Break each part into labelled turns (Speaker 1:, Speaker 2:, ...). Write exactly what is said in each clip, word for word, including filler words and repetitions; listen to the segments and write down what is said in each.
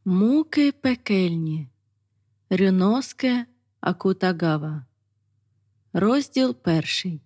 Speaker 1: Муки пекельні. Рюноске Акутагава. Розділ перший.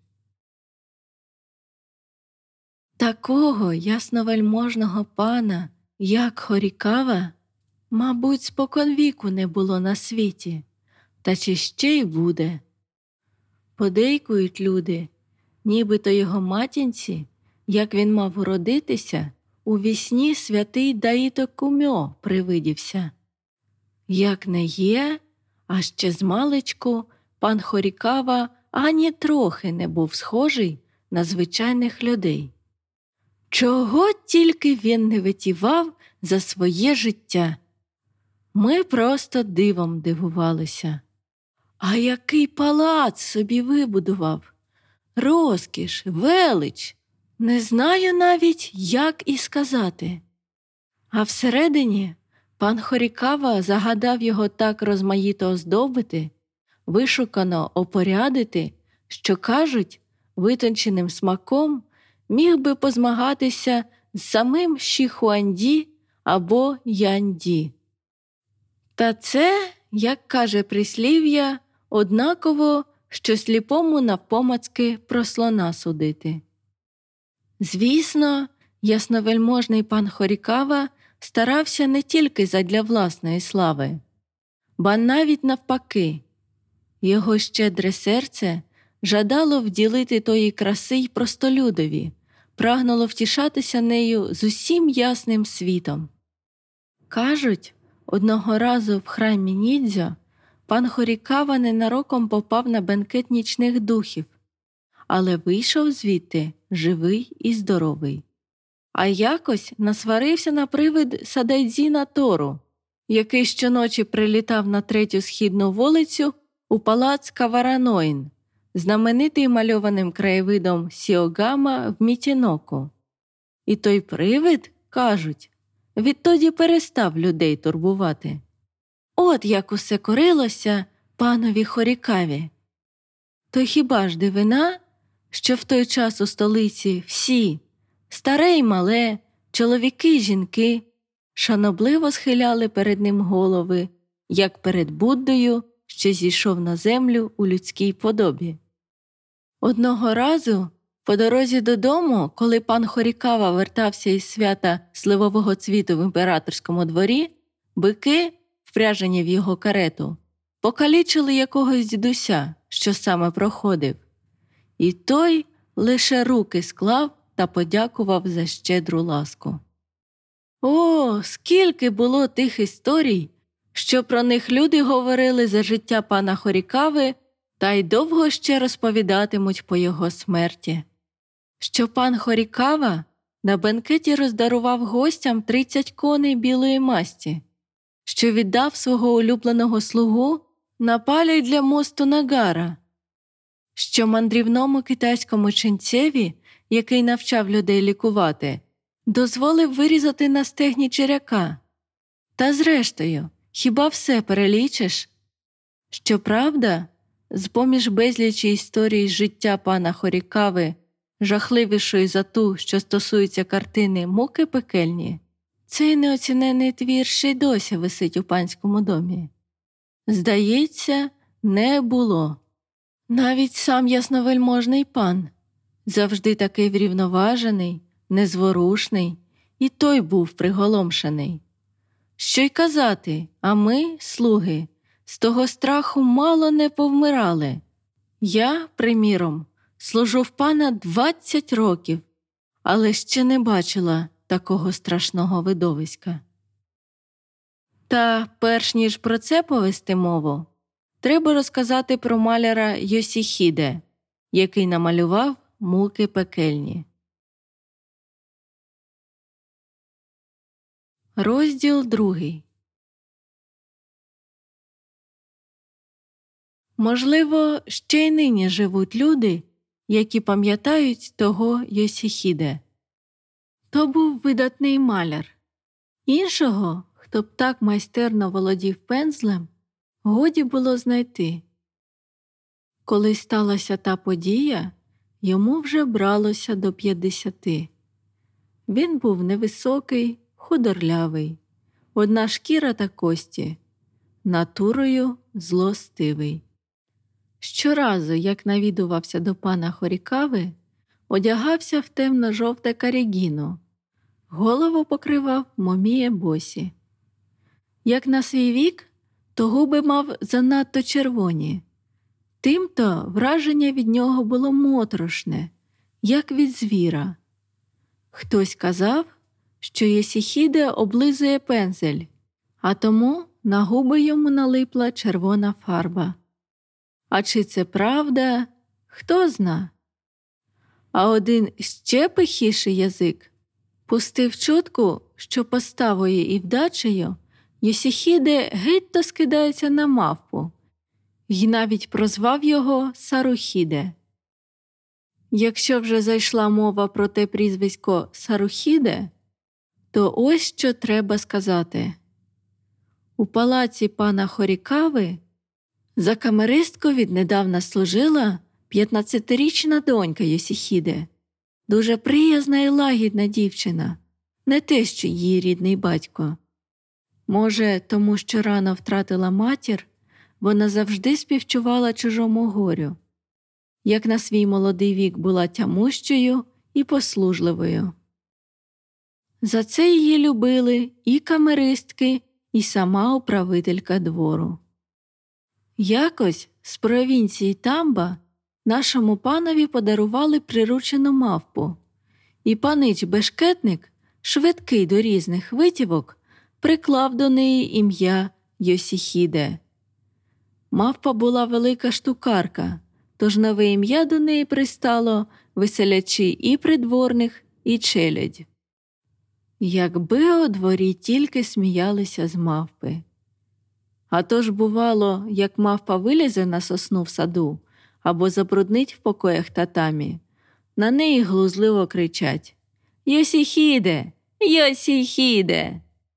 Speaker 1: Такого ясновельможного пана, як Хорікава, мабуть, споконвіку не було на світі, та чи ще й буде. Подейкують люди, нібито його матінці, як він мав уродитися, у вісні святий Даїто Кумьо привидівся. Як не є, а ще змалечку пан Хорікава ані трохи не був схожий на звичайних людей. Чого тільки він не витівав за своє життя. Ми просто дивом дивувалися. А який палац собі вибудував! Розкіш, велич! Не знаю навіть, як і сказати. А всередині пан Хорікава загадав його так розмаїто оздобити, вишукано опорядити, що, кажуть, витонченим смаком міг би позмагатися з самим Ші-Хуанді або Янді. Та це, як каже прислів'я, однаково, що сліпому навпомацки про слона судити. Звісно, ясновельможний пан Хорікава старався не тільки задля власної слави, ба навіть навпаки. Його щедре серце жадало вділити тої краси й простолюдові, прагнуло втішатися нею з усім ясним світом. Кажуть, одного разу в храмі Нідзьо пан Хорікава ненароком попав на бенкет нічних духів, але вийшов звідти живий і здоровий. А якось насварився на привид Садайдзіна Тору, який щоночі прилітав на третю східну вулицю у палац Кавараноїн, знаменитий мальованим краєвидом Сіогама в Мітіноку. І той привид, кажуть, відтоді перестав людей турбувати. От як усе корилося панові Хорікаві. То хіба ж дивина, що в той час у столиці всі, старе й мале, чоловіки й жінки, шанобливо схиляли перед ним голови, як перед Буддою, що зійшов на землю у людській подобі. Одного разу, по дорозі додому, коли пан Хорікава вертався із свята сливового цвіту в імператорському дворі, бики, впряжені в його карету, покалічили якогось дідуся, що саме проходив. І той лише руки склав та подякував за щедру ласку. О, скільки було тих історій, що про них люди говорили за життя пана Хорікави та й довго ще розповідатимуть по його смерті. Що пан Хорікава на бенкеті роздарував гостям тридцять коней білої масті, що віддав свого улюбленого слугу на палій для мосту Нагара, що мандрівному китайському ченцеві, який навчав людей лікувати, дозволив вирізати на стегні черяка. Та зрештою, хіба все перелічиш? Щоправда, з-поміж безлічі історій з життя пана Хорікави, жахливішої за ту, що стосується картини «Муки пекельні», цей неоцінений твір ще й досі висить у панському домі. Здається, не було. Навіть сам ясновельможний пан, завжди такий врівноважений, незворушний, і той був приголомшений. Що й казати, а ми, слуги, з того страху мало не повмирали. Я, приміром, служу в пана двадцять років, але ще не бачила такого страшного видовиська. Та, перш ніж про це повести мову, треба розказати про маляра Йосіхіде, який намалював «Муки пекельні». Розділ другий. Можливо, ще й нині живуть люди, які пам'ятають того Йосіхіде. То був видатний маляр. Іншого, хто б так майстерно володів пензлем, годі було знайти. Коли сталася та подія, йому вже бралося до п'ятдесяти. Він був невисокий, худорлявий, одна шкіра та кості, натурою злостивий. Щоразу, як навідувався до пана Хорікави, одягався в темно-жовте карігіно, голову покривав моміє босі. Як на свій вік, то губи мав занадто червоні. Тимто враження від нього було моторошне, як від звіра. Хтось казав, що Йосихіде облизує пензель, а тому на губи йому налипла червона фарба. А чи це правда, хто зна? А один ще пихіший язик пустив чутку, що поставою і вдачею Йосихіде геть-то скидається на мавпу, й навіть прозвав його Сарухіде. Якщо вже зайшла мова про те прізвисько Сарухіде, то ось що треба сказати. У палаці пана Хорікави за камеристку віднедавна служила п'ятнадцятирічна донька Йосихіде, дуже приязна і лагідна дівчина, не те, що її рідний батько. Може, тому що рано втратила матір, вона завжди співчувала чужому горю, як на свій молодий вік була тямущою і послужливою. За це її любили і камеристки, і сама управителька двору. Якось з провінції Тамба нашому панові подарували приручену мавпу, і панич-бешкетник, швидкий до різних витівок, приклав до неї ім'я Йосихіде. Мавпа була велика штукарка, тож нове ім'я до неї пристало, веселячи і придворних, і челядь. Якби у дворі тільки сміялися з мавпи. А то ж бувало, як мавпа вилізе на сосну в саду або забруднить в покоях татамі, на неї глузливо кричать: «Йосихіде! Йосихіде!»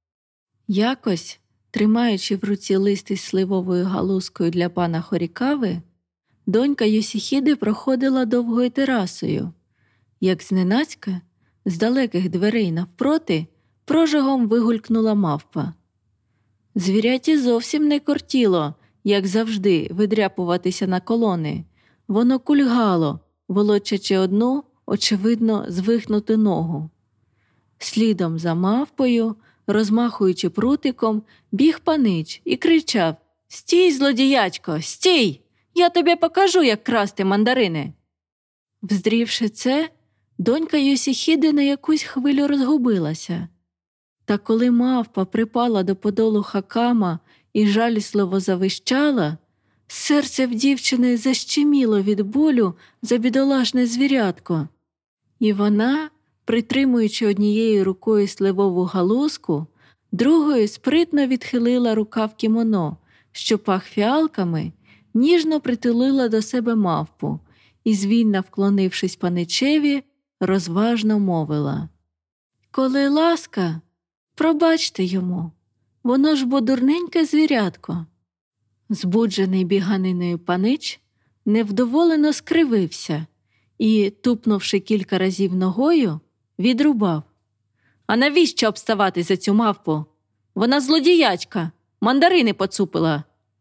Speaker 1: Якось, тримаючи в руці лист із сливовою галузкою для пана Хорікави, донька Йосихіди проходила довгою терасою, як зненацька, з далеких дверей навпроти, прожогом вигулькнула мавпа. Звіряті зовсім не кортіло, як завжди, видряпуватися на колони. Воно кульгало, волочачи одну, очевидно, звихнуту ногу. Слідом за мавпою, розмахуючи прутиком, біг панич і кричав: «Стій, злодіячко, стій! Я тобі покажу, як красти мандарини!» Вздрівши це, донька Йосихіди на якусь хвилю розгубилася. Та коли мавпа припала до подолу хакама і жалісливо завищала, серце в дівчини защеміло від болю за бідолашне звірятко. І вона, притримуючи однією рукою сливову галузку, другою спритно відхилила рукав кімоно, що пах фіалками, ніжно притулила до себе мавпу і, звільно вклонившись паничеві, розважно мовила: «Коли ласка, пробачте йому, воно ж бо дурненьке звірятко». Збуджений біганиною панич невдоволено скривився і, тупнувши кілька разів ногою, відрубав: «А навіщо обставати за цю мавпу? Вона злодіячка, мандарини поцупила».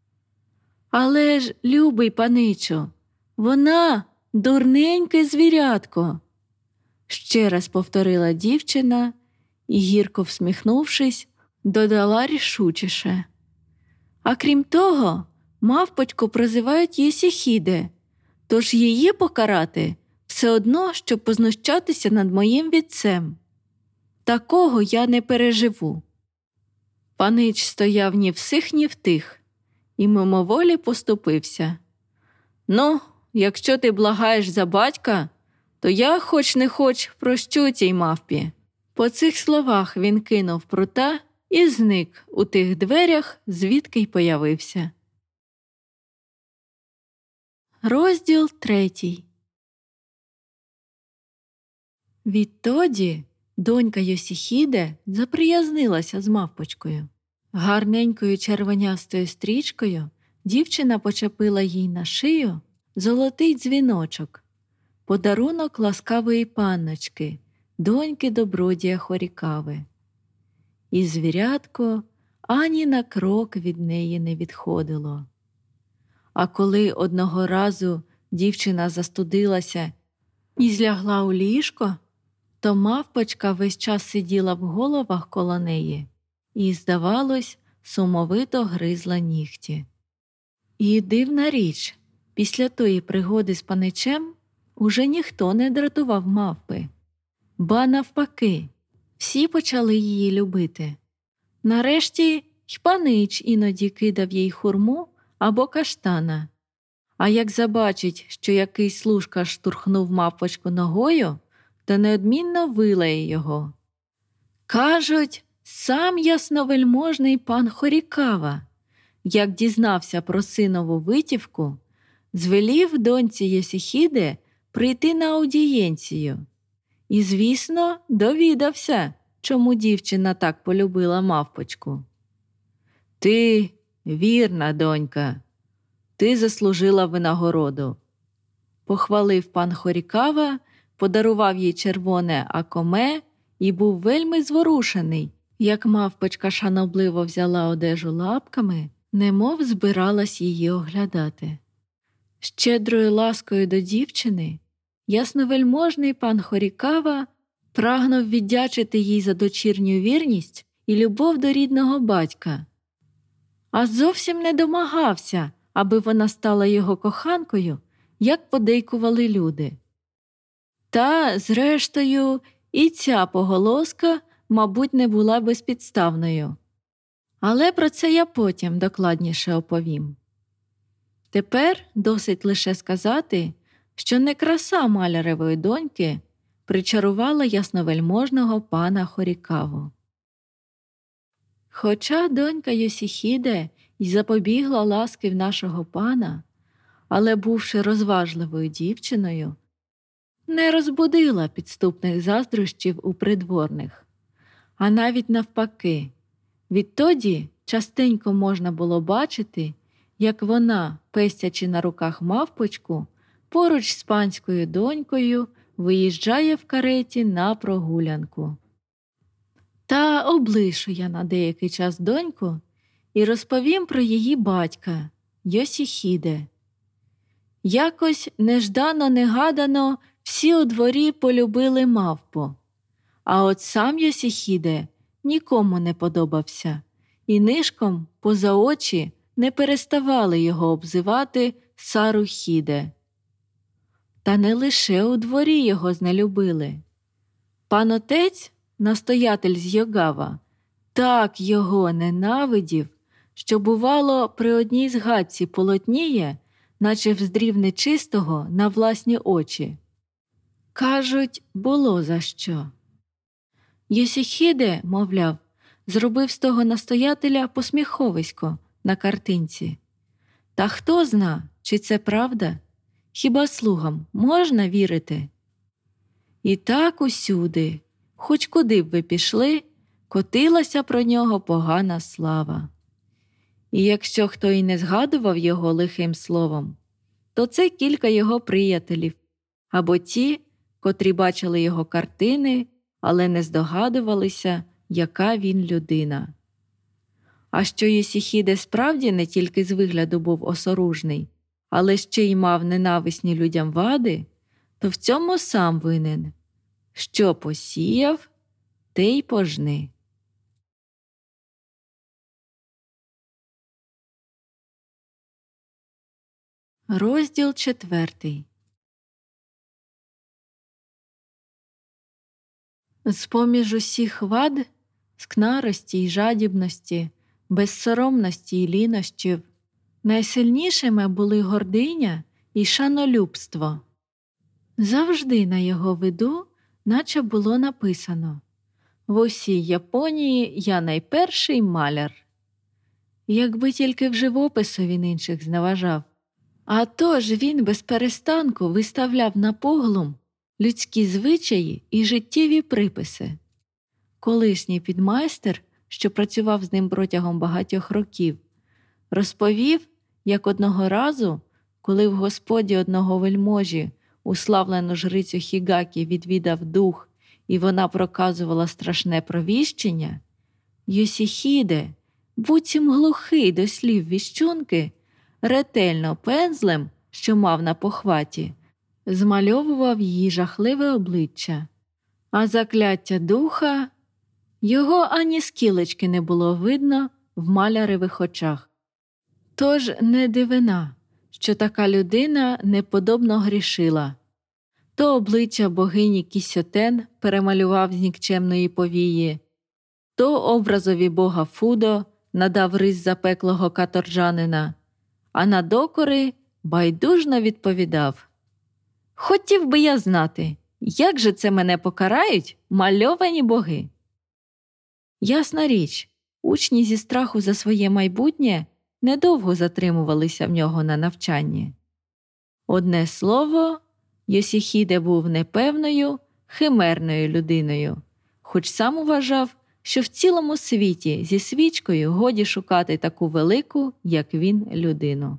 Speaker 1: «Але ж, любий паничу, вона дурненьке звірятко», ще раз повторила дівчина і, гірко всміхнувшись, додала рішучіше: «А крім того, мавпочку прозивають Йосихіде, тож її покарати все одно, щоб познущатися над моїм вітцем. Такого я не переживу». Панич стояв ні в сих, ні в тих і мимоволі поступився: «Ну, якщо ти благаєш за батька, то я, хоч не хоч, прощу цій мавпі». По цих словах він кинув прута і зник у тих дверях, звідки й появився. Розділ третій. Відтоді донька Йосихіде заприязнилася з мавпочкою. Гарненькою червонястою стрічкою дівчина почепила їй на шию золотий дзвіночок, подарунок ласкавої панночки, доньки добродія Хорікави. і звірятко ані на крок від неї не відходило. А коли одного разу дівчина застудилася і злягла у ліжко, то мавпочка весь час сиділа в головах коло неї і, здавалось, сумовито гризла нігті. І дивна річ, після тої пригоди з паничем уже ніхто не дратував мавпи. Ба навпаки, всі почали її любити. Нарешті й панич іноді кидав їй хурму або каштана. А як забачить, що якийсь служка штурхнув мавпочку ногою, то неодмінно вилає його. Кажуть, сам ясновельможний пан Хорікава, як дізнався про синову витівку, звелів доньці Йосихіде прийти на аудієнцію. І, звісно, довідався, чому дівчина так полюбила мавпочку. «Ти вірна, донька, ти заслужила винагороду», – похвалив пан Хорікава, подарував їй червоне акоме і був вельми зворушений, як мавпочка шанобливо взяла одежу лапками, немов збиралась її оглядати. Щедрою ласкою до дівчини ясновельможний пан Хорікава прагнув віддячити їй за дочірню вірність і любов до рідного батька, а зовсім не домагався, аби вона стала його коханкою, як подейкували люди. Та, зрештою, і ця поголоска, мабуть, не була безпідставною. Але про це я потім докладніше оповім. Тепер досить лише сказати, що не краса маляревої доньки причарувала ясновельможного пана Хорікаву. Хоча донька Йосихіде й запобігла ласки в нашого пана, але, бувши розважливою дівчиною, не розбудила підступних заздрощів у придворних, а навіть навпаки. Відтоді частенько можна було бачити, як вона, пестячи на руках мавпочку, поруч з панською донькою виїжджає в кареті на прогулянку. Та облишу я на деякий час доньку і розповім про її батька, Йосихіде. Якось неждано-негадано всі у дворі полюбили мавпу, а от сам Йосихіде нікому не подобався, і нишком поза очі не переставали його обзивати Сарухіде. Та не лише у дворі його знелюбили. Пан отець, настоятель з Йогава, так його ненавидів, що, бувало, при одній згадці полотніє, наче вздрів нечистого на власні очі. Кажуть, було за що. Йосихіде, мовляв, зробив з того настоятеля посміховисько на картинці. Та хто зна, чи це правда? Хіба слугам можна вірити? І так усюди, хоч куди б ви пішли, котилася про нього погана слава. І якщо хто і не згадував його лихим словом, то це кілька його приятелів, або ті, котрі бачили його картини, але не здогадувалися, яка він людина. А що Йосихіде справді не тільки з вигляду був осоружний, але ще й мав ненависні людям вади, то в цьому сам винен. Що посіяв, те й пожни. Розділ четвертий. З-поміж усіх вад, скнарості й жадібності, безсоромності й лінощів, найсильнішими були гординя і шанолюбство. Завжди на його виду, наче було написано: «В усій Японії я найперший маляр». Якби тільки в живопису він інших зневажав. А то ж він без перестанку виставляв на поглум людські звичаї і життєві приписи. Колишній підмайстер, що працював з ним протягом багатьох років, розповів, як одного разу, коли в господі одного вельможі уславлену жрицю Хігакі відвідав дух, і вона проказувала страшне провіщення, Йосіхіде, буцім глухий до слів віщунки, ретельно пензлем, що мав на похваті, змальовував її жахливе обличчя. А закляття духа, його ані скілечки не було видно в маляревих очах. Тож не дивина, що така людина неподобно грішила. То обличчя богині Кісьотен перемалював з нікчемної повії, то образові бога Фудо надав рис запеклого каторжанина, а на докори байдужно відповідав: «Хотів би я знати, як же це мене покарають мальовані боги?» Ясна річ, учні зі страху за своє майбутнє недовго затримувалися в нього на навчанні. Одне слово, Йосіхіде був непевною, химерною людиною, хоч сам вважав, що в цілому світі зі свічкою годі шукати таку велику, як він, людину.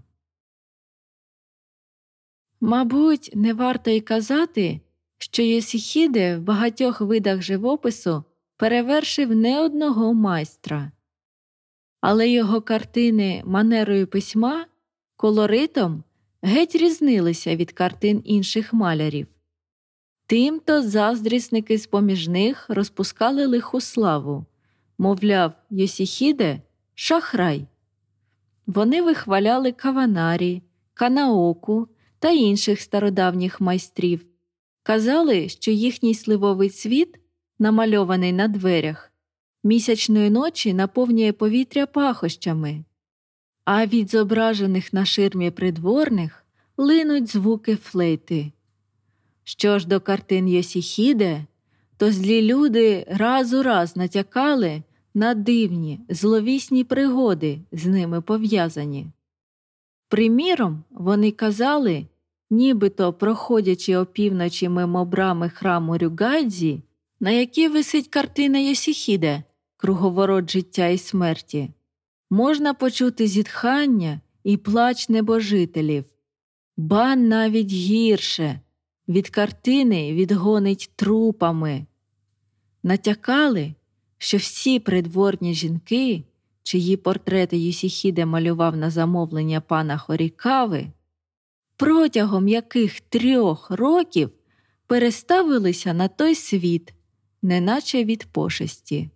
Speaker 1: Мабуть, не варто й казати, що Йосіхіде в багатьох видах живопису перевершив не одного майстра. Але його картини манерою письма, колоритом геть різнилися від картин інших малярів. Тимто заздрісники з-поміж них розпускали лиху славу, мовляв, Йосіхіде – шахрай. Вони вихваляли Каванарі, Канаоку та інших стародавніх майстрів. Казали, що їхній сливовий цвіт, намальований на дверях, місячної ночі наповнює повітря пахощами, а від зображених на ширмі придворних линуть звуки флейти. Що ж до картин Йосіхіде, то злі люди раз у раз натякали на дивні, зловісні пригоди, з ними пов'язані. Приміром, вони казали, нібито проходячи опівночі мимо брами храму Рюгайдзі, на якій висить картина Йосіхіде «Круговорот життя і смерті», можна почути зітхання і плач небожителів. Ба навіть гірше – від картини відгонить трупами. Натякали, що всі придворні жінки, чиї портрети Йосіхіде малював на замовлення пана Хорікави, протягом яких трьох років переставилися на той світ, неначе від пошесті.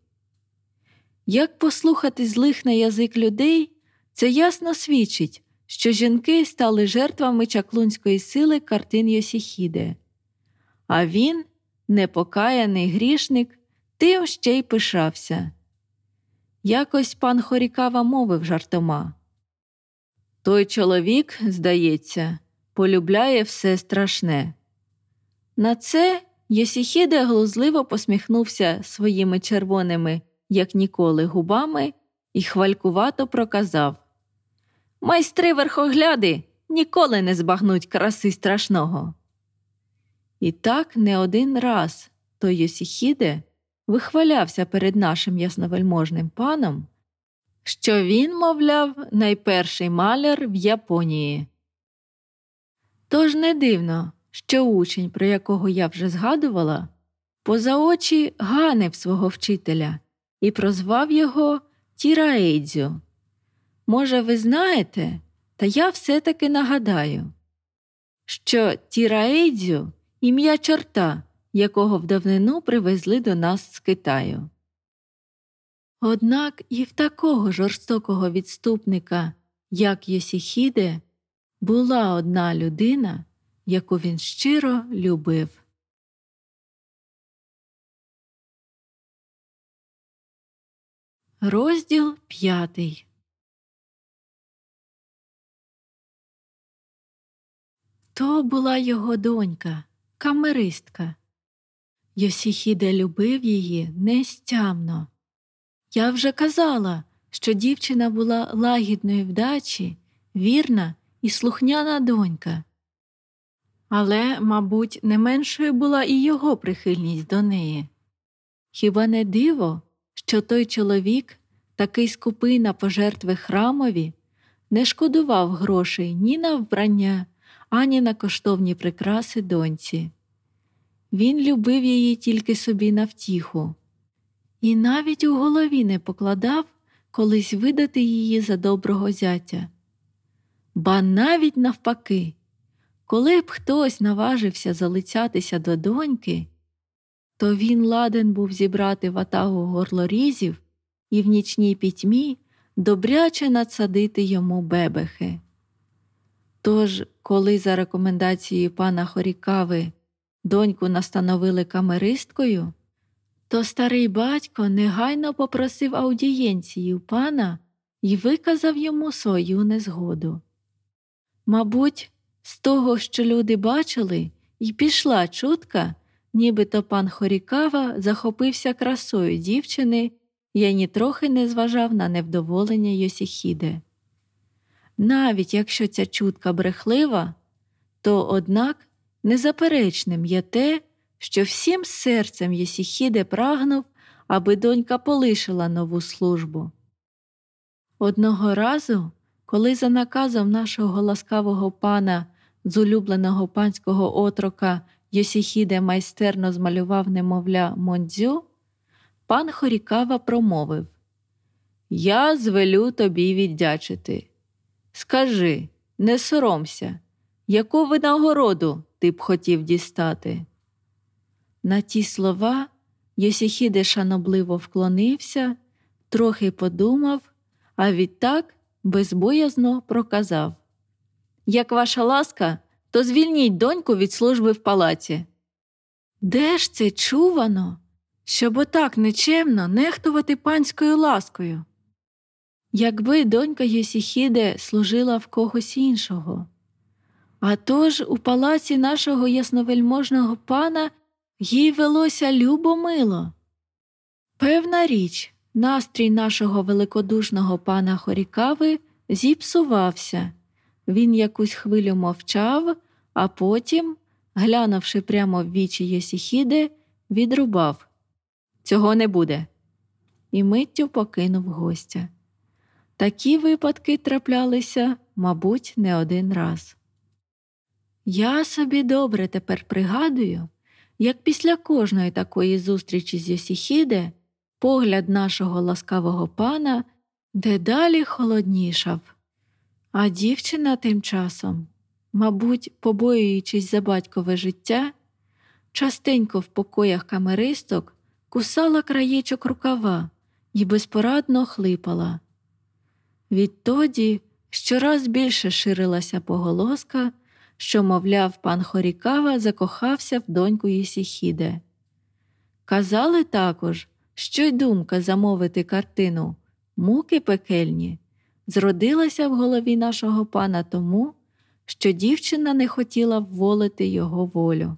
Speaker 1: Як послухати злих на язик людей, це ясно свідчить, що жінки стали жертвами чаклунської сили картин Йосіхіде. А він, непокаяний грішник, тим ще й пишався. Якось пан Хорікава мовив жартома: «Той чоловік, здається, полюбляє все страшне». На це Йосіхіде глузливо посміхнувся своїми червоними, як ніколи, губами і хвалькувато проказав: «Майстри верхогляди ніколи не збагнуть краси страшного». І так не один раз той Йосіхіде вихвалявся перед нашим ясновельможним паном, що він, мовляв, найперший маляр в Японії. Тож не дивно, що учень, про якого я вже згадувала, поза очі ганив свого вчителя і прозвав його Тіраейдзю. Може, ви знаєте, та я все-таки нагадаю, що Тіраейдзю – ім'я чорта, якого в давнину привезли до нас з Китаю. Однак і в такого жорстокого відступника, як Йосіхіде, була одна людина, яку він щиро любив. Розділ п'ятий. То була його донька, камеристка. Йосіхіде любив її нестямно. Я вже казала, що дівчина була лагідної вдачі, вірна і слухняна донька. Але, мабуть, не меншою була і його прихильність до неї. Хіба не диво, що той чоловік, такий скупий на пожертви храмові, не шкодував грошей ні на вбрання, ані на коштовні прикраси доньці. Він любив її тільки собі на втіху. і навіть у голові не покладав колись видати її за доброго зятя. Ба навіть навпаки, коли б хтось наважився залицятися до доньки, то він ладен був зібрати ватагу горлорізів і в нічній пітьмі добряче надсадити йому бебехи. Тож, коли за рекомендацією пана Хорікави доньку настановили камеристкою, то старий батько негайно попросив аудієнції у пана і виказав йому свою незгоду. Мабуть, з того, що люди бачили, і пішла чутка, нібито пан Хорікава захопився красою дівчини і ані трохи не зважав на невдоволення Йосіхіде. Навіть якщо ця чутка брехлива, то, однак, незаперечним є те, що всім серцем Йосіхіде прагнув, аби донька полишила нову службу. Одного разу, коли за наказом нашого ласкавого пана з улюбленого панського отрока Йосіхіде майстерно змалював немовля Мондзю, пан Хорікава промовив: «Я звелю тобі віддячити. Скажи, не соромся, яку винагороду ти б хотів дістати?» На ті слова Йосіхіде шанобливо вклонився, трохи подумав, а відтак безбоязно проказав: «Як ваша ласка, то звільніть доньку від служби в палаці». Де ж це чувано, щоб отак нечемно нехтувати панською ласкою? Якби донька Йосіхіде служила в когось іншого. А тож у палаці нашого ясновельможного пана їй велося любо-мило. Певна річ, настрій нашого великодушного пана Хорікави зіпсувався. Він якусь хвилю мовчав, а потім, глянувши прямо в вічі Йосіхіде, відрубав: «Цього не буде!» і миттю покинув гостя. Такі випадки траплялися, мабуть, не один раз. Я собі добре тепер пригадую, як після кожної такої зустрічі з Йосіхіде погляд нашого ласкавого пана дедалі холоднішав. А дівчина тим часом, мабуть, побоюючись за батькове життя, частенько в покоях камеристок кусала краєчок рукава і безпорадно хлипала. Відтоді щораз більше ширилася поголоска, що, мовляв, пан Хорікава закохався в доньку Йосіхіде. Казали також, що й думка замовити картину «Муки пекельні» зродилася в голові нашого пана тому, що дівчина не хотіла вволити його волю.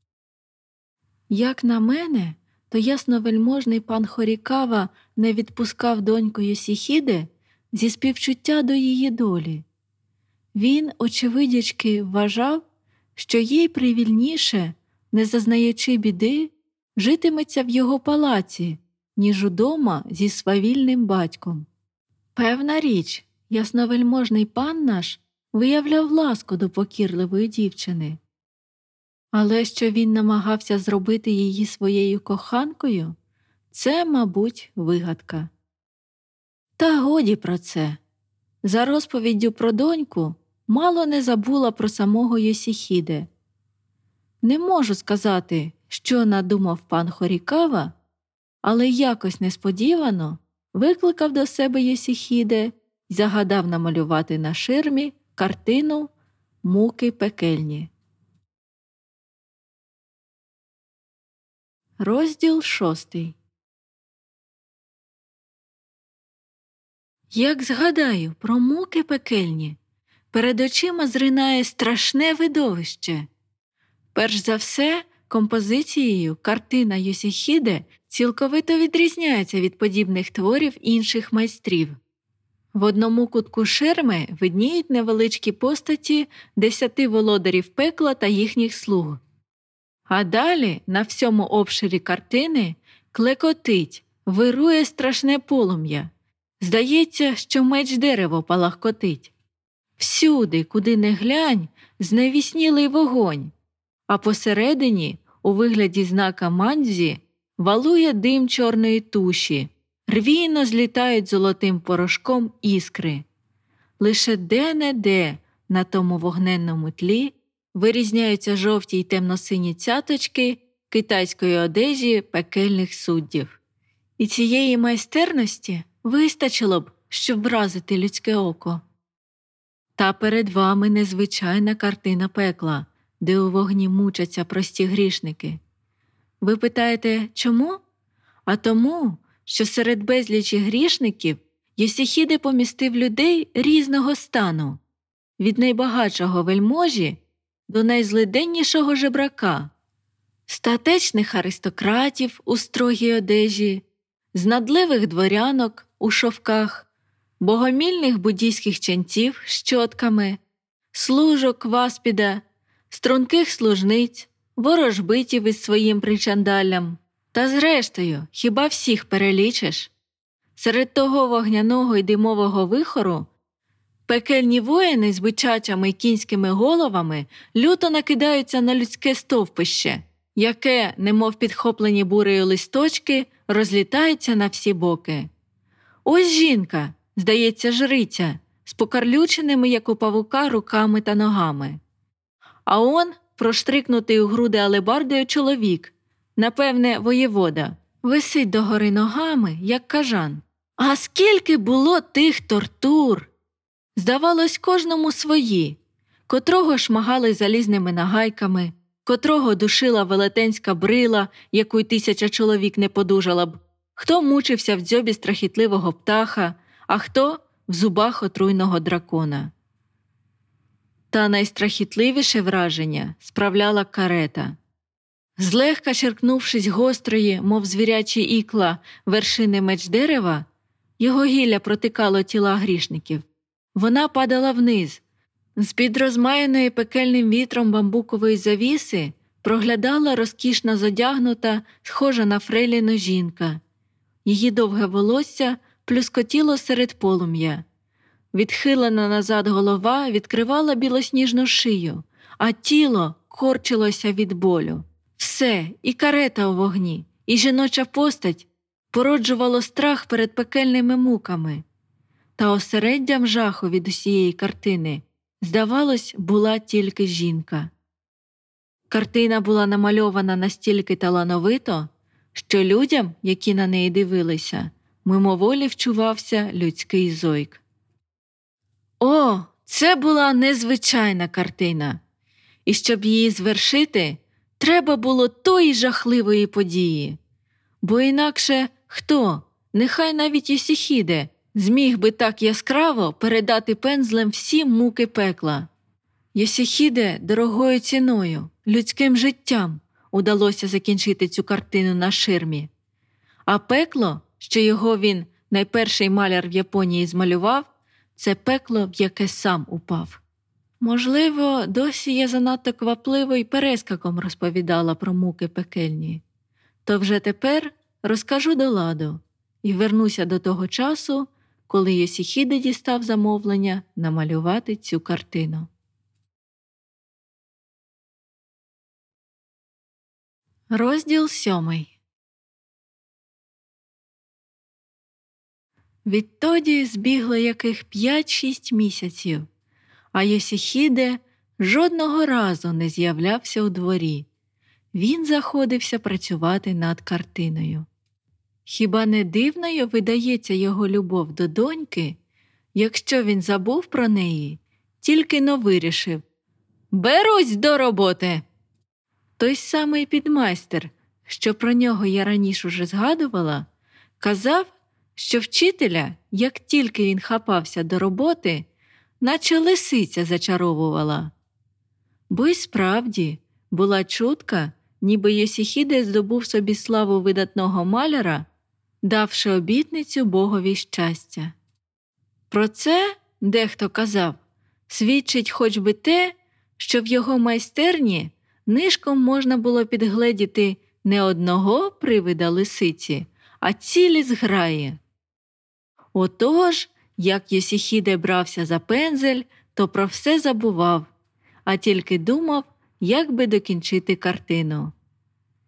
Speaker 1: Як на мене, то ясновельможний пан Хорікава не відпускав доньку Йосіхіде зі співчуття до її долі. Він, очевидячки, вважав, що їй привільніше, не зазнаючи біди, житиметься в його палаці, ніж удома зі свавільним батьком. Певна річ, ясновельможний пан наш виявляв ласку до покірливої дівчини. Але що він намагався зробити її своєю коханкою, це, мабуть, вигадка. Та годі про це. За розповіддю про доньку мало не забула про самого Йосіхіде. Не можу сказати, що надумав пан Хорікава, але якось несподівано викликав до себе Йосіхіде й загадав намалювати на ширмі картину «Муки пекельні». Розділ шостий. Як згадаю про муки пекельні, перед очима зринає страшне видовище. Перш за все, композицією картина Йосіхіде цілковито відрізняється від подібних творів інших майстрів. В одному кутку ширми видніють невеличкі постаті десяти володарів пекла та їхніх слуг. А далі на всьому обширі картини клекотить, вирує страшне полум'я. Здається, що меч дерево палахкотить. Всюди, куди не глянь, зневіснілий вогонь, а посередині, у вигляді знака мандзі, валує дим чорної туші, рвійно злітають золотим порошком іскри. Лише де-не-де на тому вогненному тлі вирізняються жовті й темно-сині цяточки китайської одежі пекельних суддів. І цієї майстерності вистачило б, щоб вразити людське око. Та перед вами незвичайна картина пекла, де у вогні мучаться прості грішники. Ви питаєте, чому? А тому, що серед безлічі грішників Йосихіде помістив людей різного стану, від найбагатшого вельможі до найзлиденнішого жебрака, статечних аристократів у строгій одежі, знадливих дворянок у шовках, богомільних буддійських ченців з чотками, служок васпіда, струнких служниць, ворожбитів із своїм причандаллям. Та зрештою, хіба всіх перелічиш? Серед того вогняного й димового вихору пекельні воїни з бичачами й кінськими головами люто накидаються на людське стовпище, яке, немов підхоплені бурею листочки, розлітається на всі боки. Ось жінка, здається, жриця, з покарлюченими, як у павука, руками та ногами. А он проштрикнутий у груди алебардою чоловік, напевне, воєвода, висить догори ногами, як кажан. А скільки було тих тортур! Здавалось, кожному свої, котрого шмагали залізними нагайками, котрого душила велетенська брила, яку й тисяча чоловік не подужала б, хто мучився в дзьобі страхітливого птаха, а хто в зубах отруйного дракона. Та найстрахітливіше враження справляла карета. Злегка черкнувшись гострої, мов звірячі ікла, вершини меч-дерева, його гілля протикало тіла грішників. Вона падала вниз. З-під розмаяної пекельним вітром бамбукової завіси проглядала розкішно зодягнута, схожа на фрейліну жінка. Її довге волосся плюскотіло серед полум'я. Відхилена назад голова відкривала білосніжну шию, а тіло корчилося від болю. Все, і карета у вогні, і жіноча постать породжувало страх перед пекельними муками. Та осереддям жаху від усієї картини, здавалось, була тільки жінка. Картина була намальована настільки талановито, що людям, які на неї дивилися, мимоволі вчувався людський зойк. О, це була незвичайна картина! І щоб її звершити, треба було тої жахливої події. Бо інакше хто, нехай навіть Йосихіде, зміг би так яскраво передати пензлем всі муки пекла. Йосихіде дорогою ціною, людським життям удалося закінчити цю картину на ширмі. А пекло, що його він, найперший маляр в Японії, змалював, це пекло, в яке сам упав. Можливо, досі я занадто квапливо й перескаком розповідала про муки пекельні. То вже тепер розкажу до ладу і вернуся до того часу, коли Йосихіде дістав замовлення намалювати цю картину. Розділ сьомий. Відтоді збігло яких п'ять-шість місяців, а Йосихіде жодного разу не з'являвся у дворі. Він заходився працювати над картиною. Хіба не дивною видається його любов до доньки, якщо він забув про неї, тільки но вирішив «Берусь до роботи!» Той самий підмайстер, що про нього я раніше уже згадувала, казав, що вчителя, як тільки він хапався до роботи, наче лисиця зачаровувала. Бо й справді була чутка, ніби Йосихіде здобув собі славу видатного маляра, давши обітницю Богові щастя. Про це, дехто казав, свідчить хоч би те, що в його майстерні нишком можна було підгледіти не одного привида лисиці, а цілі зграї. Отож, як Йосихіде брався за пензель, то про все забував, а тільки думав, як би докінчити картину.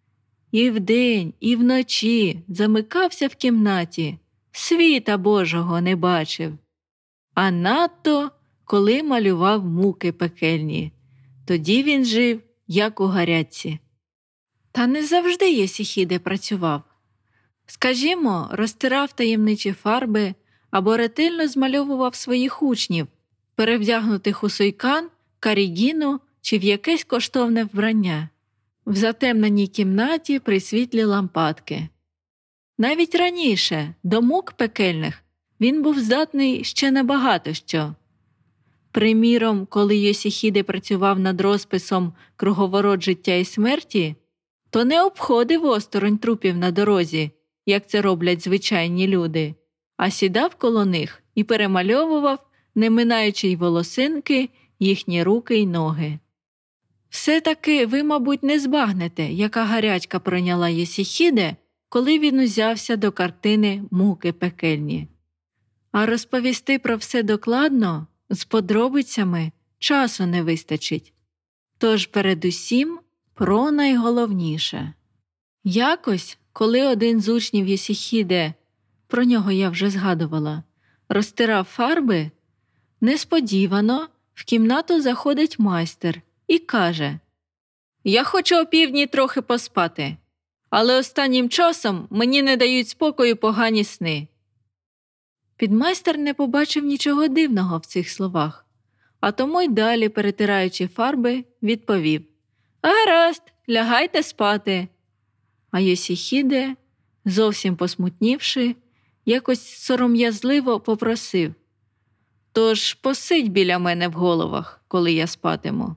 Speaker 1: і вдень, і вночі замикався в кімнаті, світа Божого не бачив. А надто, коли малював муки пекельні, тоді він жив, як у гарячці. Та не завжди Єсихіде працював. Скажімо, розтирав таємничі фарби або ретельно змальовував своїх учнів, перевдягнутих у сойкан, карігіну чи в якесь коштовне вбрання. В затемненій кімнаті при світлі лампадки. Навіть раніше, до мук пекельних, він був здатний ще на багато що. Приміром, коли Йосихіде працював над розписом «Круговорот життя і смерті», то не обходив осторонь трупів на дорозі, як це роблять звичайні люди, а сідав коло них і перемальовував, не минаючи й волосинки, їхні руки й ноги. Все-таки ви, мабуть, не збагнете, яка гарячка пройняла Єсихіде, коли він узявся до картини «Муки пекельні». А розповісти про все докладно, з подробицями, часу не вистачить. Тож передусім про найголовніше. Якось, коли один з учнів Єсихіде, про нього я вже згадувала, розтирав фарби, несподівано в кімнату заходить майстер і каже: «Я хочу опівдні трохи поспати, але останнім часом мені не дають спокою погані сни». Підмайстер не побачив нічого дивного в цих словах, а тому й далі, перетираючи фарби, відповів: «Гаразд, лягайте спати». А Йосихіде, зовсім посмутнівши, якось сором'язливо попросив: «Тож посидь біля мене в головах, коли я спатиму».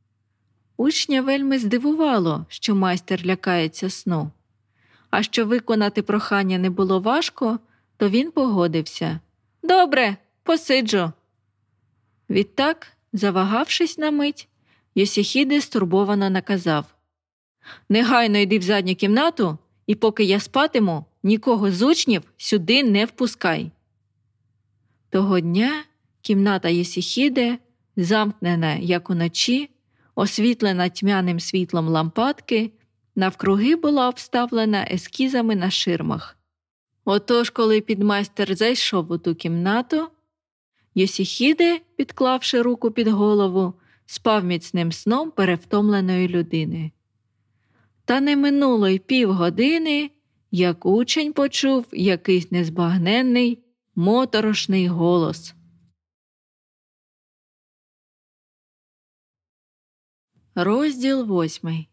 Speaker 1: Учня вельми здивувало, що майстер лякається сну. А що виконати прохання не було важко, то він погодився: «Добре, посиджу». Відтак, завагавшись на мить, Йосихіде стурбовано наказав: «Негайно йди в задню кімнату, і поки я спатиму, нікого з учнів сюди не впускай». Того дня кімната Єсихіде, замкнена, як уночі, освітлена тьмяним світлом лампадки, навкруги була обставлена ескізами на ширмах. Отож, коли підмайстер зайшов у ту кімнату, Йосихіде, підклавши руку під голову, спав міцним сном перевтомленої людини. Та не минуло й півгодини, як учень почув якийсь незбагненний, моторошний голос. Розділ восьмий.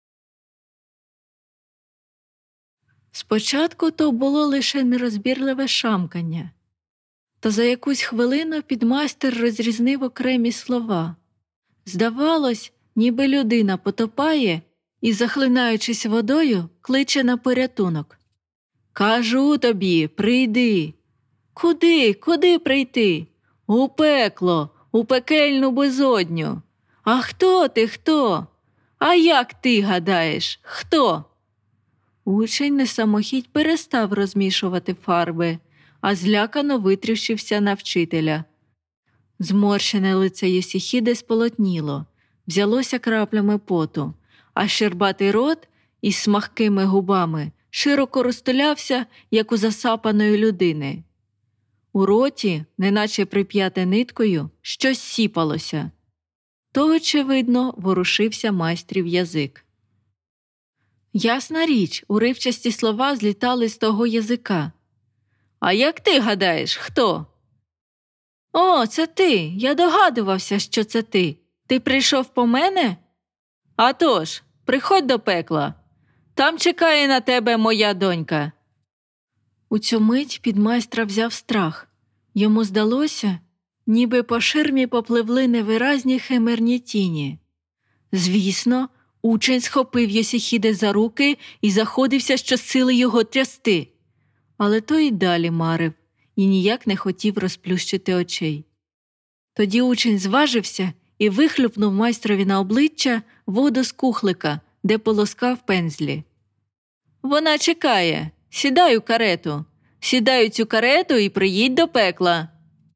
Speaker 1: Спочатку то було лише нерозбірливе шамкання, та за якусь хвилину підмайстер розрізнив окремі слова. Здавалось, ніби людина потопає і, захлинаючись водою, кличе на порятунок. «Кажу тобі, прийди!» «Куди? Куди прийти?» «У пекло, у пекельну безодню!» «А хто ти, хто? А як ти гадаєш, хто?» Учень на самохідь перестав розмішувати фарби, а злякано витріщився на вчителя. Зморщене лице Єсихіде сполотніло, взялося краплями поту, а щербатий рот із смахкими губами широко розтулявся, як у засапаної людини. У роті, неначе прип'яте ниткою, щось сіпалося. То, очевидно, ворушився майстрів язик. Ясна річ, уривчасті слова злітали з того язика. «А як ти гадаєш, хто?» «О, це ти! Я догадувався, що це ти. Ти прийшов по мене?» «А тож, приходь до пекла. Там чекає на тебе моя донька». У цю мить підмайстра взяв страх. Йому здалося, ніби по ширмі попливли невиразні химерні тіні. Звісно, учень схопив Йосихіде за руки і заходився щосили його трясти. Але той і далі марив і ніяк не хотів розплющити очей. Тоді учень зважився і вихлюпнув майстрові на обличчя воду з кухлика, де полоскав пензлі. «Вона чекає. Сідай у карету. Сідай у цю карету і приїдь до пекла».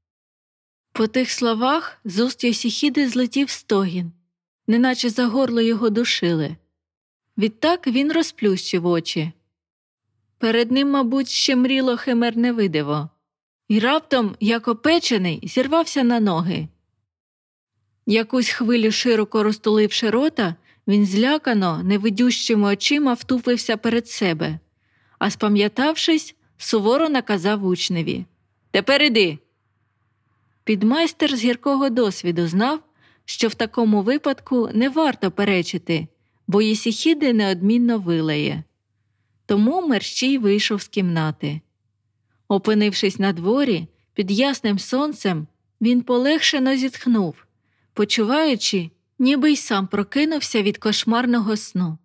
Speaker 1: По тих словах з уст Йосихіде злетів стогін, неначе за горло його душили. Відтак він розплющив очі. Перед ним, мабуть, ще мріло химерне видиво. І раптом, як опечений, зірвався на ноги. Якусь хвилю широко розтуливши рота, він злякано, невидющими очима втупився перед себе, а спам'ятавшись, суворо наказав учневі: «Тепер іди!» Підмайстер з гіркого досвіду знав, що в такому випадку не варто перечити, бо Єсихіде неодмінно вилає. Тому мерщій вийшов з кімнати. Опинившись на дворі, під ясним сонцем, він полегшено зітхнув, почуваючи, ніби й сам прокинувся від кошмарного сну.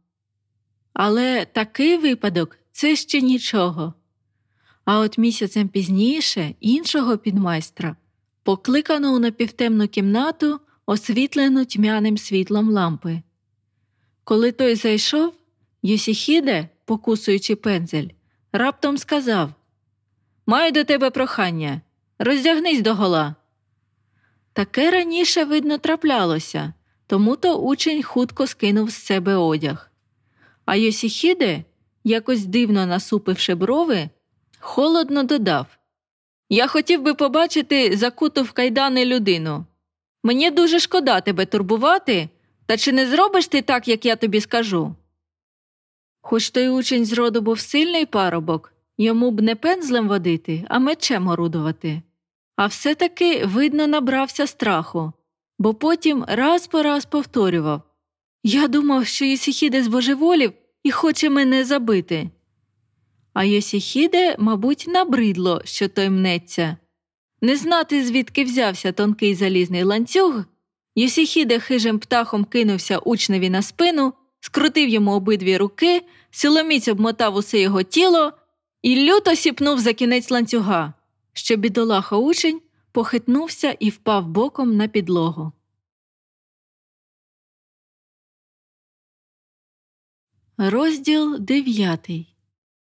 Speaker 1: Але такий випадок – це ще нічого. А от місяцем пізніше іншого підмайстра покликано у напівтемну кімнату, освітлену тьмяним світлом лампи. Коли той зайшов, Єсихіде, покусуючи пензель, раптом сказав: «Маю до тебе прохання. Роздягнись догола». Таке раніше, видно, траплялося, тому-то учень хутко скинув з себе одяг. А Єсихіде, якось дивно насупивши брови, холодно додав: «Я хотів би побачити закуту в кайдани людину. Мені дуже шкода тебе турбувати, та чи не зробиш ти так, як я тобі скажу?» Хоч той учень зроду був сильний парубок, йому б не пензлем водити, а мечем орудувати. А все-таки, видно, набрався страху, бо потім раз по раз повторював: «Я думав, що Єсихіде збожеволів і хоче мене забити». А Єсихіде, мабуть, набридло, що той мнеться. Не знати, звідки взявся тонкий залізний ланцюг, Єсихіде хижим птахом кинувся учневі на спину, скрутив йому обидві руки, силоміць обмотав усе його тіло і люто сіпнув за кінець ланцюга, що бідолаха-учень похитнувся і впав боком на підлогу. Розділ дев'ятий.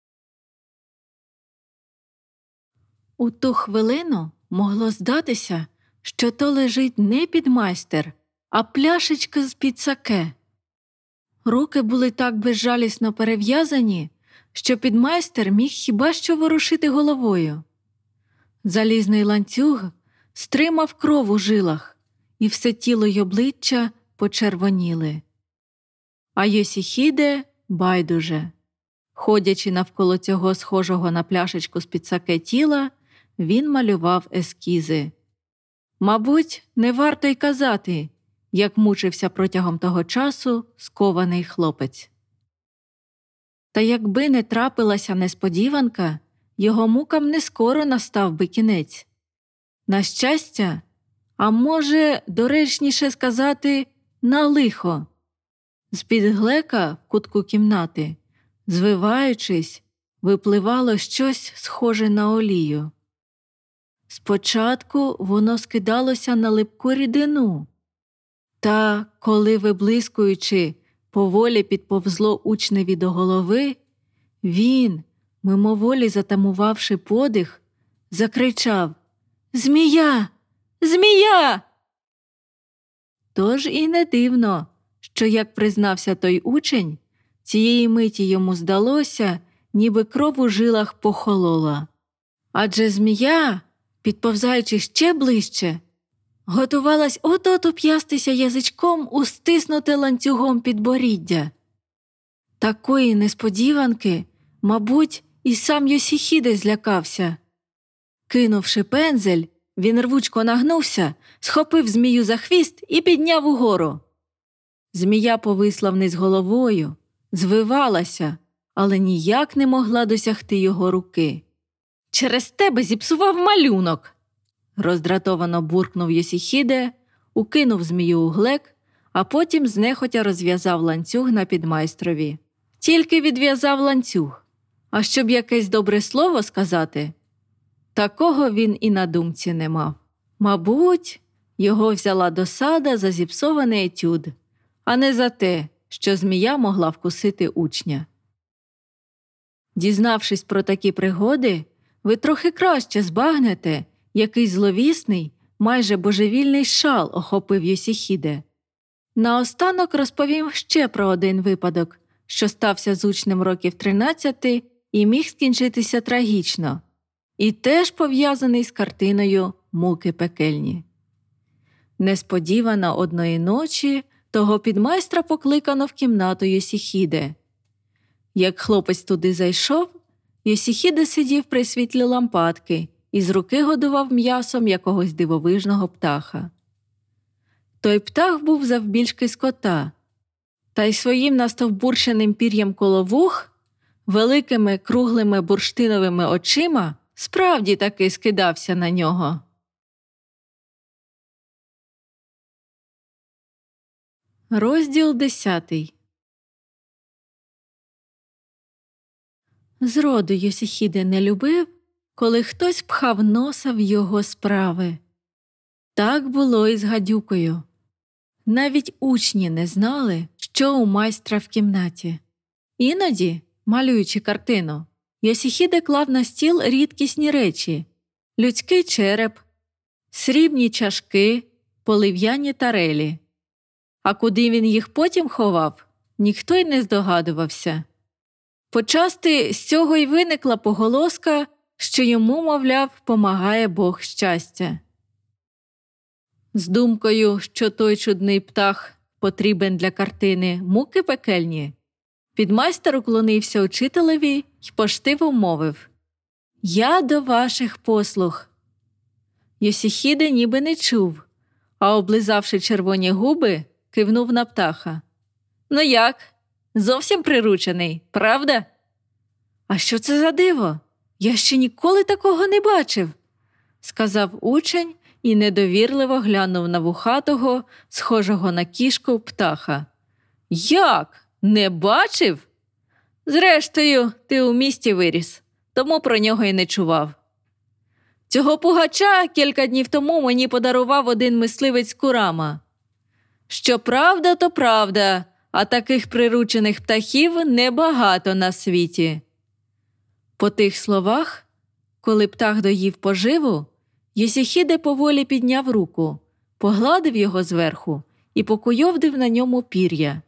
Speaker 1: У ту хвилину могло здатися, що то лежить не підмайстер, а пляшечка з-під саке. Руки були так безжалісно перев'язані, що підмайстер міг хіба що ворушити головою. Залізний ланцюг стримав кров у жилах, і все тіло й обличчя почервоніли. А Єсихіде байдуже. Ходячи навколо цього схожого на пляшечку з-під саке тіла, він малював ескізи. Мабуть, не варто й казати, як мучився протягом того часу скований хлопець. Та якби не трапилася несподіванка, його мукам не скоро настав би кінець. На щастя, а може, доречніше сказати, на лихо. З-під глека в кутку кімнати, звиваючись, випливало щось схоже на олію. Спочатку воно скидалося на липку рідину. Та, коли, виблискуючи, поволі підповзло учневі до голови, він, мимоволі затамувавши подих, закричав: «Змія! Змія!» Тож і не дивно, що, як признався той учень, цієї миті йому здалося, ніби кров у жилах похолола. Адже змія, підповзаючи ще ближче, готувалась от-от уп'ястися язичком у стиснуте ланцюгом підборіддя. Такої несподіванки, мабуть, і сам Єсихіде злякався. Кинувши пензель, він рвучко нагнувся, схопив змію за хвіст і підняв угору. Змія повисла вниз головою, звивалася, але ніяк не могла досягти його руки. «Через тебе зіпсував малюнок!» Роздратовано буркнув Єсихіде, укинув змію у глек, а потім знехотя розв'язав ланцюг на підмайстрові. Тільки відв'язав ланцюг, а щоб якесь добре слово сказати, такого він і на думці не мав. Мабуть, його взяла досада за зіпсований етюд, а не за те, що змія могла вкусити учня. Дізнавшись про такі пригоди, ви трохи краще збагнете, який зловісний, майже божевільний шал охопив Єсихіде. Наостанок розповім ще про один випадок, що стався з учнем років тринадцяти і міг скінчитися трагічно, і теж пов'язаний з картиною «Муки пекельні». Несподівано одної ночі того підмайстра покликано в кімнату Йосіхіде. Як хлопець туди зайшов, Йосіхіде сидів при світлі лампадки і з руки годував м'ясом якогось дивовижного птаха. Той птах був завбільшки з кота, та й своїм настовбурченим пір'ям коло вух, великими круглими бурштиновими очима справді таки скидався на нього. Розділ десятий. Зроду Йосіхіде не любив, коли хтось пхав носа в його справи. Так було і з гадюкою. Навіть учні не знали, що у майстра в кімнаті. Іноді, малюючи картину, Йосіхіде клав на стіл рідкісні речі – людський череп, срібні чашки, полив'яні тарелі. А куди він їх потім ховав, ніхто й не здогадувався. Почасти з цього й виникла поголоска, що йому, мовляв, помагає Бог щастя. З думкою, що той чудний птах потрібен для картини «Муки пекельні», підмайстер уклонився учителеві й поштиво мовив: «Я до ваших послуг». Йосіхіде ніби не чув, а, облизавши червоні губи, кивнув на птаха. «Ну як? Зовсім приручений, правда?» «А що це за диво? Я ще ніколи такого не бачив», – сказав учень і недовірливо глянув на вухатого, схожого на кішку, птаха. «Як? Не бачив? Зрештою, ти у місті виріс, тому про нього й не чував. Цього пугача кілька днів тому мені подарував один мисливець Курама. Що правда, то правда, а таких приручених птахів небагато на світі». По тих словах, коли птах доїв поживу, Йосіхіде поволі підняв руку, погладив його зверху і покуйовдив на ньому пір'я.